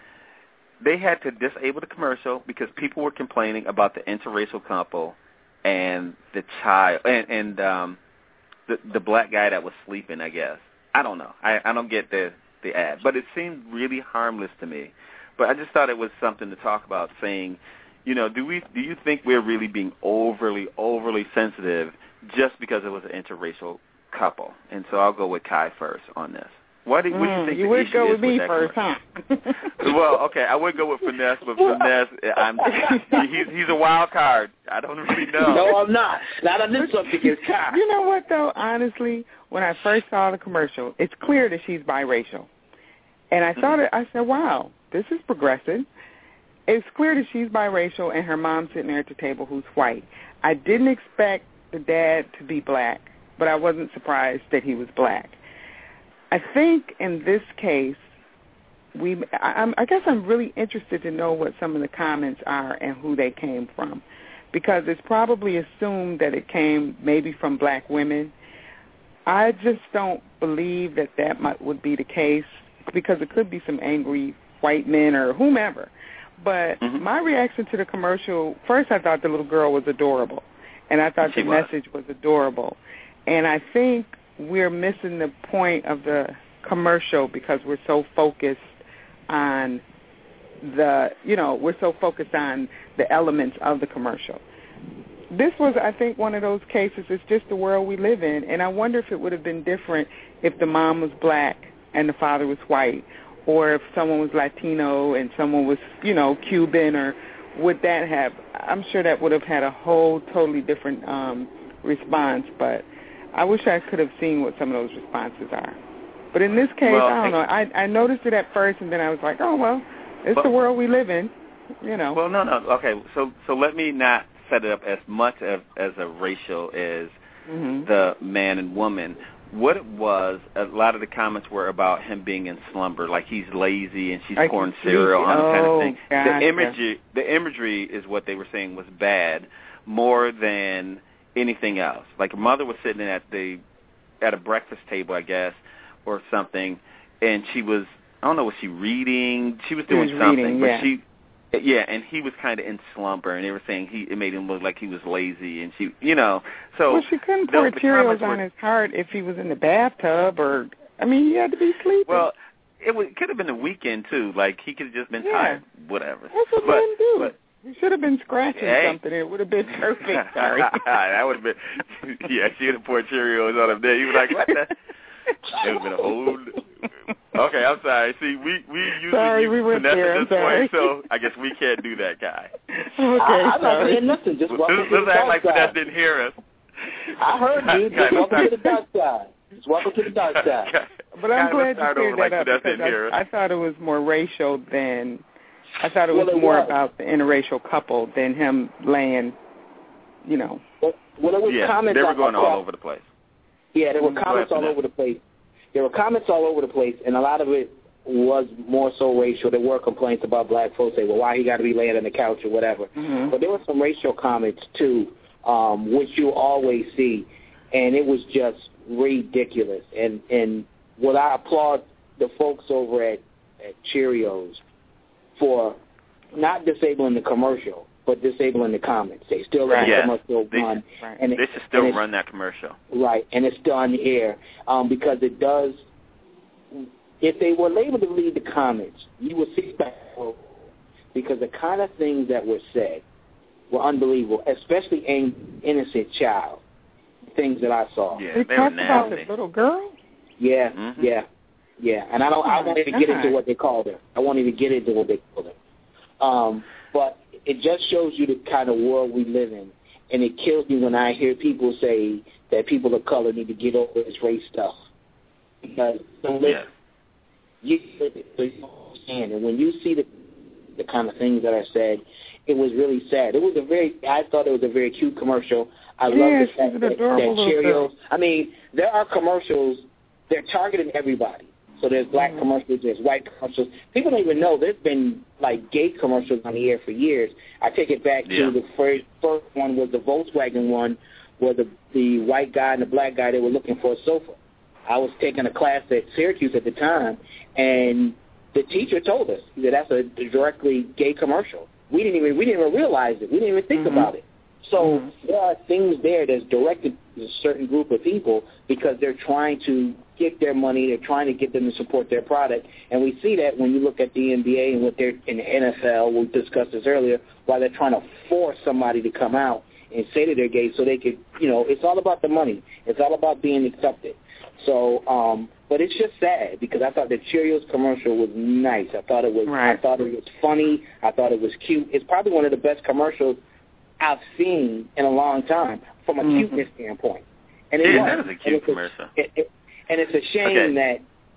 They had to disable the commercial because people were complaining about the interracial couple and the child and, and um, the the black guy that was sleeping, I guess. I don't know. I, I don't get the, the ad. But it seemed really harmless to me. But I just thought it was something to talk about, saying, you know, do we do you think we're really being overly, overly sensitive just because it was an interracial couple? And so I'll go with Kai first on this. What do, what do you Mm, think you the would issue go is with me that first, commercial? huh? Well, okay, I would go with Finesse, but Finesse, I'm, he's, he's a wild card. I don't really know. No, I'm not. Not on this subject. Is Kai. You know what, though? Honestly, when I first saw the commercial, it's clear that she's biracial. And I thought, it, I said, wow, this is progressive. It's clear that she's biracial and her mom's sitting there at the table who's white. I didn't expect the dad to be black, but I wasn't surprised that he was black. I think in this case, we. I, I'm, I guess I'm really interested to know what some of the comments are and who they came from, because it's probably assumed that it came maybe from black women. I just don't believe that that might, would be the case, because it could be some angry white men or whomever. But mm-hmm. my reaction to the commercial, first I thought the little girl was adorable, and I thought she the was. message was adorable. And I think we're missing the point of the commercial because we're so focused on the, you know, we're so focused on the elements of the commercial. This was, I think, one of those cases. It's just the world we live in, and I wonder if it would have been different if the mom was black and the father was white, or if someone was Latino and someone was, you know, Cuban, or would that have, I'm sure that would have had a whole totally different um, response, but I wish I could have seen what some of those responses are. But in this case, well, I don't know. I, I noticed it at first, and then I was like, oh, well, it's but, the world we live in, you know. Well, no, no. Okay, so so let me not set it up as much as, as a racial as mm-hmm. the man and woman. What it was, a lot of the comments were about him being in slumber, like he's lazy and she's like pouring cereal on oh, kind of thing. Gotcha. The imagery, the imagery is what they were saying was bad, more than anything else. Like a mother was sitting at the at a breakfast table, I guess, or something, and she was, I don't know, was she reading? She was doing she was something, reading, but yeah. she. Yeah, and he was kind of in slumber, and they were saying he it made him look like he was lazy, and she, you know, so. Well, she couldn't pour Cheerios on were, his heart if he was in the bathtub, or I mean, he had to be sleeping. Well, it, was, it could have been the weekend too. Like he could have just been yeah. tired, whatever. That's what but, men do. But, he should have been scratching hey. something. It would have been perfect. Sorry, that would have been. Yeah, she would have poured Cheerios on him. There, he was like, what the? It would have been a whole. Okay, I'm sorry. See, we we usually sorry, use we went finesse there, at this point, so I guess we can't do that guy. Okay, I, I'm sorry. not saying nothing. Just welcome let's, to let's the act dark like side. Finesse didn't hear us. I heard you. Just welcome to the dark side. Just welcome to the dark side. But I'm God, glad you cleared like that up because I, I thought it was more racial than I thought it was well, it more was. about the interracial couple than him laying, you know. Well, well it was yeah, comments they were going all, all over the place. Yeah, there were Go comments ahead, all over the place. There were comments all over the place, and a lot of it was more so racial. There were complaints about black folks saying, well, why he got to be laying on the couch or whatever. Mm-hmm. But there were some racial comments, too, um, which you always see, and it was just ridiculous. And, and what I applaud the folks over at, at Cheerios for not disabling the commercial, but disabling the comments. They still let right. the commercial they, run. Right. And they it, should still and run that commercial. Right, and it's still on the air um, because it does. If they were able to read the comments, you would see that because the kind of things that were said were unbelievable, especially an innocent child. Things that I saw. Yeah, they they talked were about nasty. this little girl. Yeah, mm-hmm. yeah, yeah. And I don't. I won't even get into what they called her. I won't even get into what they called her. Um, but it just shows you the kind of world we live in, and it kills me when I hear people say that people of color need to get over this race stuff because don't listen. Yeah. You, you understand, and when you see the the kind of things that are said, it was really sad. It was a very. I thought it was a very cute commercial. I yeah, love the fact an that, that Cheerios. Girl. I mean, there are commercials. They're targeting everybody. So there's black mm-hmm. commercials, there's white commercials. People don't even know there's been like gay commercials on the air for years. I take it back yeah. to the first first one was the Volkswagen one, where the the white guy and the black guy they were looking for a sofa. I was taking a class at Syracuse at the time, and the teacher told us that that's a directly gay commercial. We didn't even we didn't even realize it. We didn't even think mm-hmm. about it. So mm-hmm. there are things there that's directed to a certain group of people because they're trying to get their money. They're trying to get them to support their product. And we see that when you look at the N B A and what they're in the N F L. We discussed this earlier, why they're trying to force somebody to come out and say that they're gay so they could, you know, it's all about the money. It's all about being accepted. So, um, but it's just sad because I thought the Cheerios commercial was nice. I thought it was, right. I thought it was funny. I thought it was cute. It's probably one of the best commercials I've seen in a long time from a mm-hmm. cuteness standpoint. And it yeah, was. that was a cute and commercial. A, it, it, and it's a shame okay. that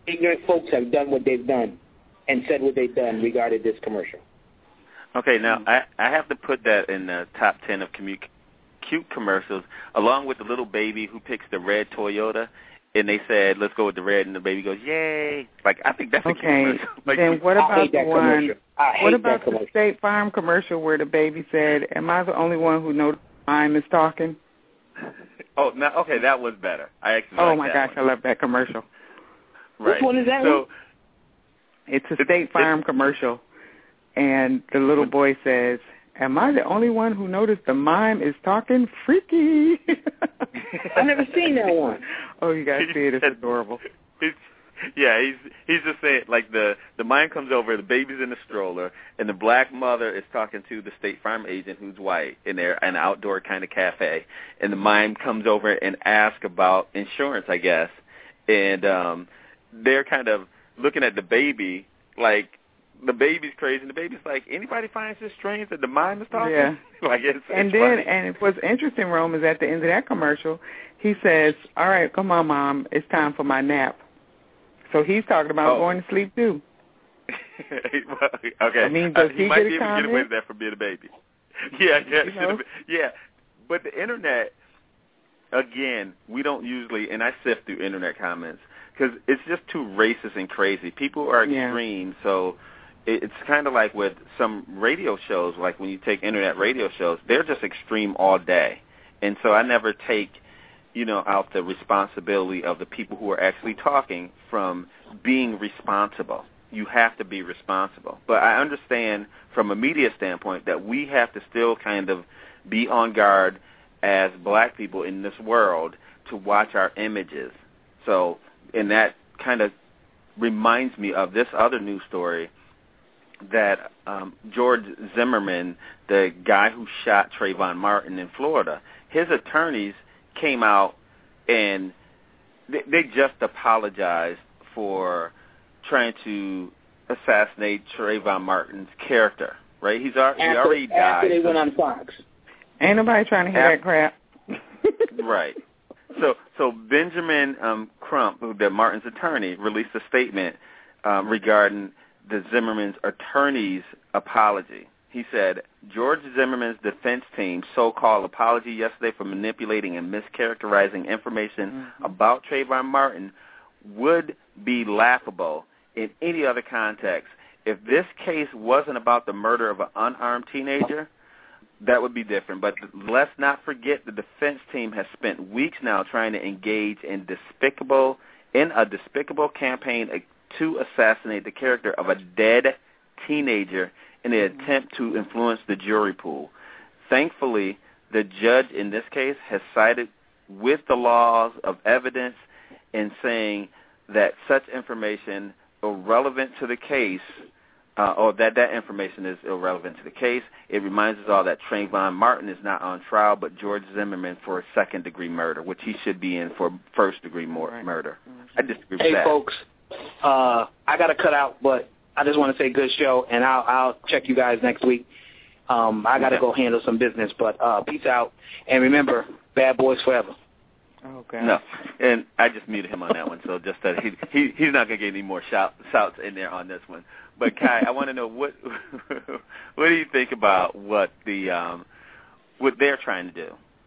ignorant folks have done what they've done and said what they've done regarding this commercial. Okay, now I, I have to put that in the top ten of commu- cute commercials, along with the little baby who picks the red Toyota, and they said, let's go with the red, and the baby goes, yay. Like, I think that's a okay. cute commercial. Like, then what about the one, what about the commercial. State Farm commercial where the baby said, am I the only one who knows mime is talking? Oh, no, okay, that was better. I actually Oh, like my that gosh, one. I love that commercial. Right. Which one is that so, one? It's a State Farm commercial, and the little boy says, am I the only one who noticed the mime is talking? Freaky. I've never seen that one. Oh, you got to see it. It's adorable. It's, yeah, he's he's just saying, like, the, the mime comes over, the baby's in the stroller, and the black mother is talking to the State Farm agent who's white, and they're an outdoor kind of cafe. And the mime comes over and asks about insurance, I guess. And um, they're kind of looking at the baby like, the baby's crazy, and the baby's like, anybody finds this strange that the mime is talking? Yeah. like it's, and it's then, funny. and what's interesting, Rome, is at the end of that commercial, he says, all right, come on, Mom, it's time for my nap. So he's talking about oh. going to sleep, too. okay. I mean, does uh, he, he might get be a able to get away with that for being a baby. yeah, yeah, You know? yeah. But the Internet, again, we don't usually, and I sift through Internet comments, because it's just too racist and crazy. People are extreme, yeah. so it's kind of like with some radio shows, like when you take Internet radio shows, they're just extreme all day. And so I never take, you know, out the responsibility of the people who are actually talking from being responsible. You have to be responsible. But I understand from a media standpoint that we have to still kind of be on guard as black people in this world to watch our images. So, and that kind of reminds me of this other news story that um, George Zimmerman, the guy who shot Trayvon Martin in Florida, his attorneys came out and they, they just apologized for trying to assassinate Trayvon Martin's character, right? He's already, after, he already died. After they so, went on Fox. Ain't nobody trying to hear after, that crap. Right. So so Benjamin um, Crump, who the Martin's attorney, released a statement um, regarding the Zimmerman's attorney's apology. He said, George Zimmerman's defense team's so-called apology yesterday for manipulating and mischaracterizing information mm-hmm. about Trayvon Martin would be laughable in any other context. If this case wasn't about the murder of an unarmed teenager, that would be different. But let's not forget the defense team has spent weeks now trying to engage in despicable, in a despicable campaign to assassinate the character of a dead teenager in an attempt to influence the jury pool. Thankfully, the judge in this case has sided with the laws of evidence in saying that such information irrelevant to the case, uh, or that that information is irrelevant to the case. It reminds us all that Trayvon Martin is not on trial, but George Zimmerman for a second-degree murder, which he should be in for first-degree right. murder. I disagree with hey, that. Hey, folks, uh, I got to cut out, but I just want to say good show, and I'll, I'll check you guys next week. Um, I got to go handle some business, but uh, peace out. And remember, bad boys forever. Okay. No, and I just muted him on that one, so just that he, he he's not going to get any more shout, shouts in there on this one. But Kai, I want to know what what do you think about what the um, what they're trying to do?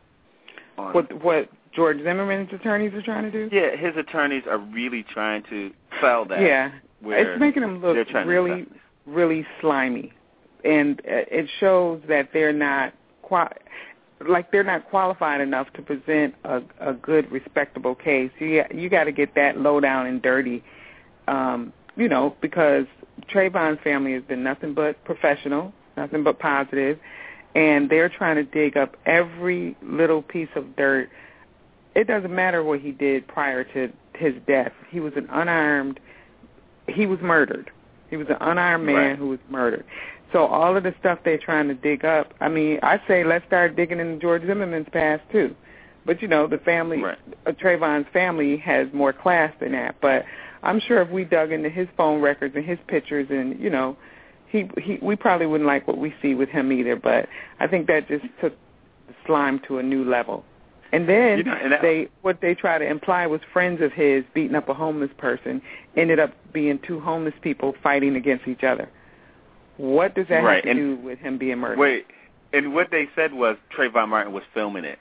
On what what George Zimmerman's attorneys are trying to do? Yeah, his attorneys are really trying to sell that. Yeah, where it's making them look really really slimy, and it shows that they're not quite. Like they're not qualified enough to present a, a good, respectable case. You you got to get that low down and dirty, um, you know, because Trayvon's family has been nothing but professional, nothing but positive, and they're trying to dig up every little piece of dirt. It doesn't matter what he did prior to his death. He was an unarmed. He was murdered. He was an unarmed man right. who was murdered. So all of the stuff they're trying to dig up, I mean, I say let's start digging in George Zimmerman's past, too. But, you know, the family, right. uh, Trayvon's family has more class than that. But I'm sure if we dug into his phone records and his pictures and, you know, he, he we probably wouldn't like what we see with him either. But I think that just took the slime to a new level. And then you know, and that, they what they try to imply was friends of his beating up a homeless person ended up being two homeless people fighting against each other. What does that right. have to and, do with him being murdered? Wait, and what they said was Trayvon Martin was filming it.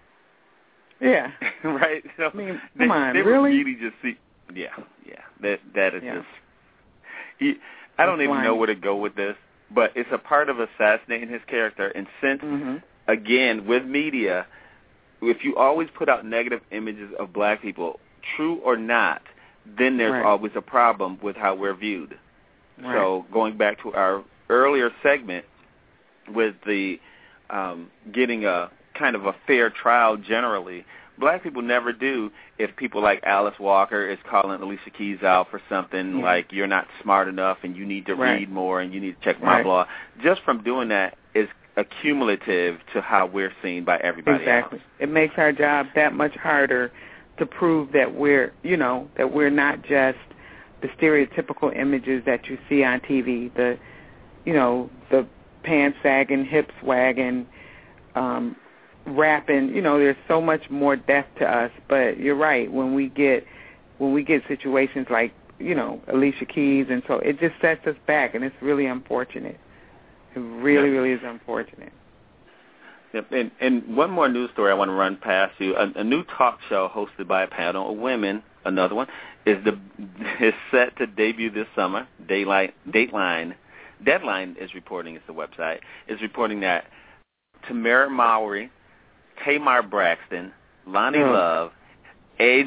Yeah. right? So I mean, they, come on, they really? really just see, yeah, yeah. That that is yeah. just. He, I don't That's even lying. know where to go with this, but it's a part of assassinating his character. And since, mm-hmm. again, with media, if you always put out negative images of black people, true or not, then there's right. always a problem with how we're viewed. Right. So going back to our earlier segment with the um, getting a kind of a fair trial generally, black people never do if people like Alice Walker is calling Alicia Keys out for something yeah. like you're not smart enough and you need to right. read more and you need to check my right. blog. Just from doing that is accumulative to how we're seen by everybody exactly. else. It makes our job that much harder to prove that we're, you know, that we're not just the stereotypical images that you see on T V, the, you know, the pants sagging, hips wagging, um, rapping. You know, there's so much more depth to us. But you're right. When we get when we get situations like, you know, Alicia Keys, and so it just sets us back, and it's really unfortunate. It really, really is unfortunate. Yep. And, and one more news story I want to run past you. A, a new talk show hosted by a panel of women, another one, is the is set to debut this summer. Daylight, Dateline, Deadline is reporting, it's the website, is reporting that Tamara Mowry, Tamar Braxton, Lonnie oh. Love, Age,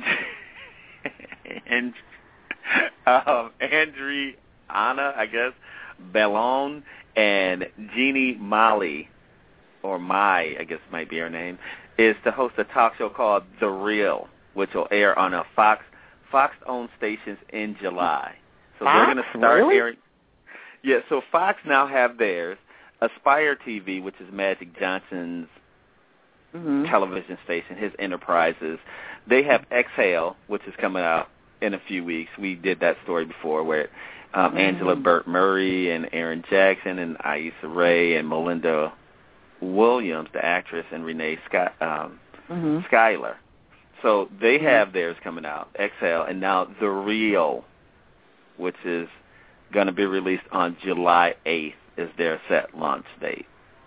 and um, Andriana, I guess, Bellone, and Jeannie Molly, or Mai, I guess might be her name, is to host a talk show called The Real, which will air on a Fox Fox-owned stations in July. So Fox? they're going to start really? airing. Yeah, so Fox now have theirs. Aspire T V, which is Magic Johnson's mm-hmm. television station, his enterprises. They have Exhale, which is coming out in a few weeks. We did that story before where um, mm-hmm. Angela Burt Murray and Aaron Jackson and Issa Rae and Melinda Williams, the actress, and Renee Scott, um, mm-hmm. Schuyler. So they mm-hmm. have theirs coming out, Exhale, and now The Real, which is going to be released on July eighth, is their set launch date.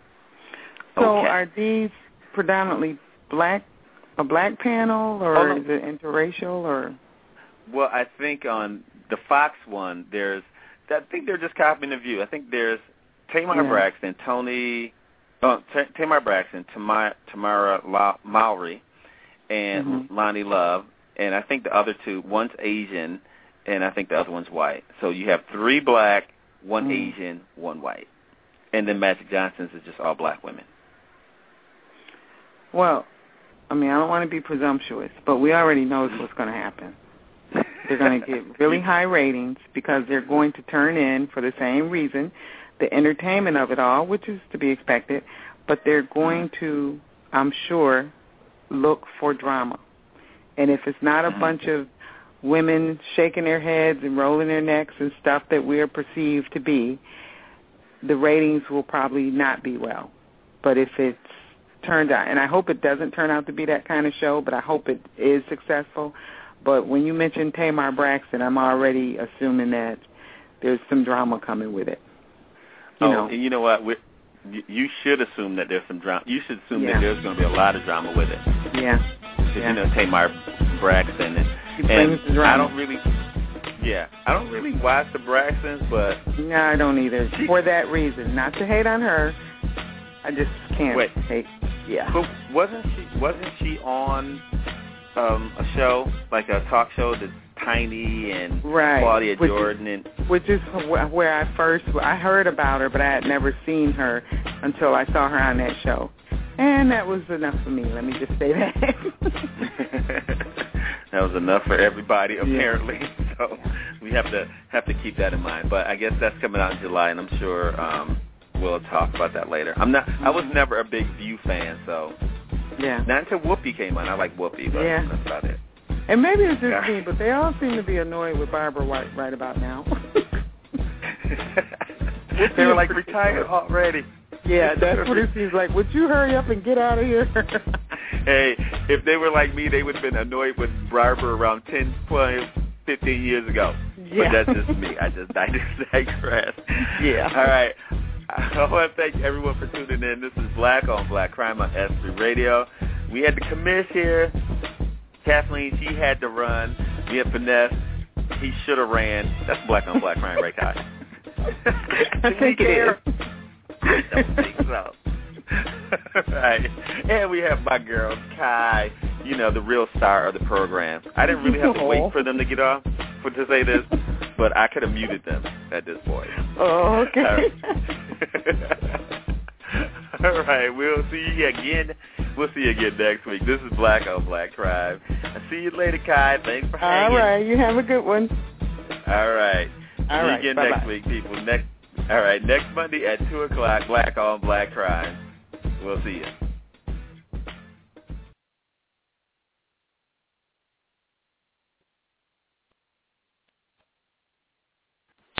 So okay. are these predominantly black, a black panel, or oh, no. is it interracial, or? Well, I think on the Fox one, there's, I think they're just copying the View. I think there's Tamar yeah. Braxton, Tony, oh, T- Tamar Braxton, Tamara, Tamara La- Mowry, and mm-hmm. Lonnie Love, and I think the other two, one's Asian, and I think the other one's white. So you have three black, one mm. Asian, one white. And then Magic Johnson's is just all black women. Well, I mean, I don't want to be presumptuous, but we already know what's going to happen. They're going to get really high ratings because they're going to turn in, for the same reason, the entertainment of it all, which is to be expected, but they're going to, I'm sure, look for drama. And if it's not a bunch of women shaking their heads and rolling their necks and stuff that we are perceived to be, the ratings will probably not be well. But if it's turned out, and I hope it doesn't turn out to be that kind of show, but I hope it is successful. But when you mention Tamar Braxton, I'm already assuming that there's some drama coming with it. You oh, know. and you know what? We're, you should assume that there's some drama. You should assume yeah. that there's going to be a lot of drama with it. Yeah. Because, yeah. you know, Tamar Braxton. And, and I don't really, yeah, I don't really watch the Braxtons, but. No, I don't either. For that reason. Not to hate on her. I just can't Wait. hate. Yeah. But wasn't she, wasn't she on um, a show, like a talk show that's Tiny and right. Claudia which Jordan? Is, and which is where I first, I heard about her, but I had never seen her until I saw her on that show. And that was enough for me. Let me just say that. That was enough for everybody, apparently. Yeah. So we have to have to keep that in mind. But I guess that's coming out in July, and I'm sure um, we'll talk about that later. I'm not. I was never a big View fan, so yeah. Not until Whoopi came on. I like Whoopi, but yeah. that's about it. And maybe it's just yeah. me, but they all seem to be annoyed with Barbara White right about now. They were like, retired already. Yeah, that's what it seems like. Would you hurry up and get out of here? Hey, if they were like me, they would have been annoyed with Barber around ten, twelve, fifteen years ago. Yeah. But that's just me. I just I just digress. Yeah. All right. I want to thank everyone for tuning in. This is Black on Black Crime on S three Radio. We had the commish here. Kathleen, she had to run. We had Finesse. He should have ran. That's Black on Black Crime, right, Kai? I think it is. I don't think so. Right. And we have my girl, Kai, you know, the real star of the program. I didn't really have to wait for them to get off for to say this, but I could have muted them at this point. Oh, okay. All right. All right. We'll see you again. We'll see you again next week. This is Black on Black Crime. I'll see you later, Kai. Thanks for hanging. All right. You have a good one. All right. All see right. you again Bye-bye. next week, people. Next. All right. Next Monday at two o'clock, Black on Black Crime. We'll see you.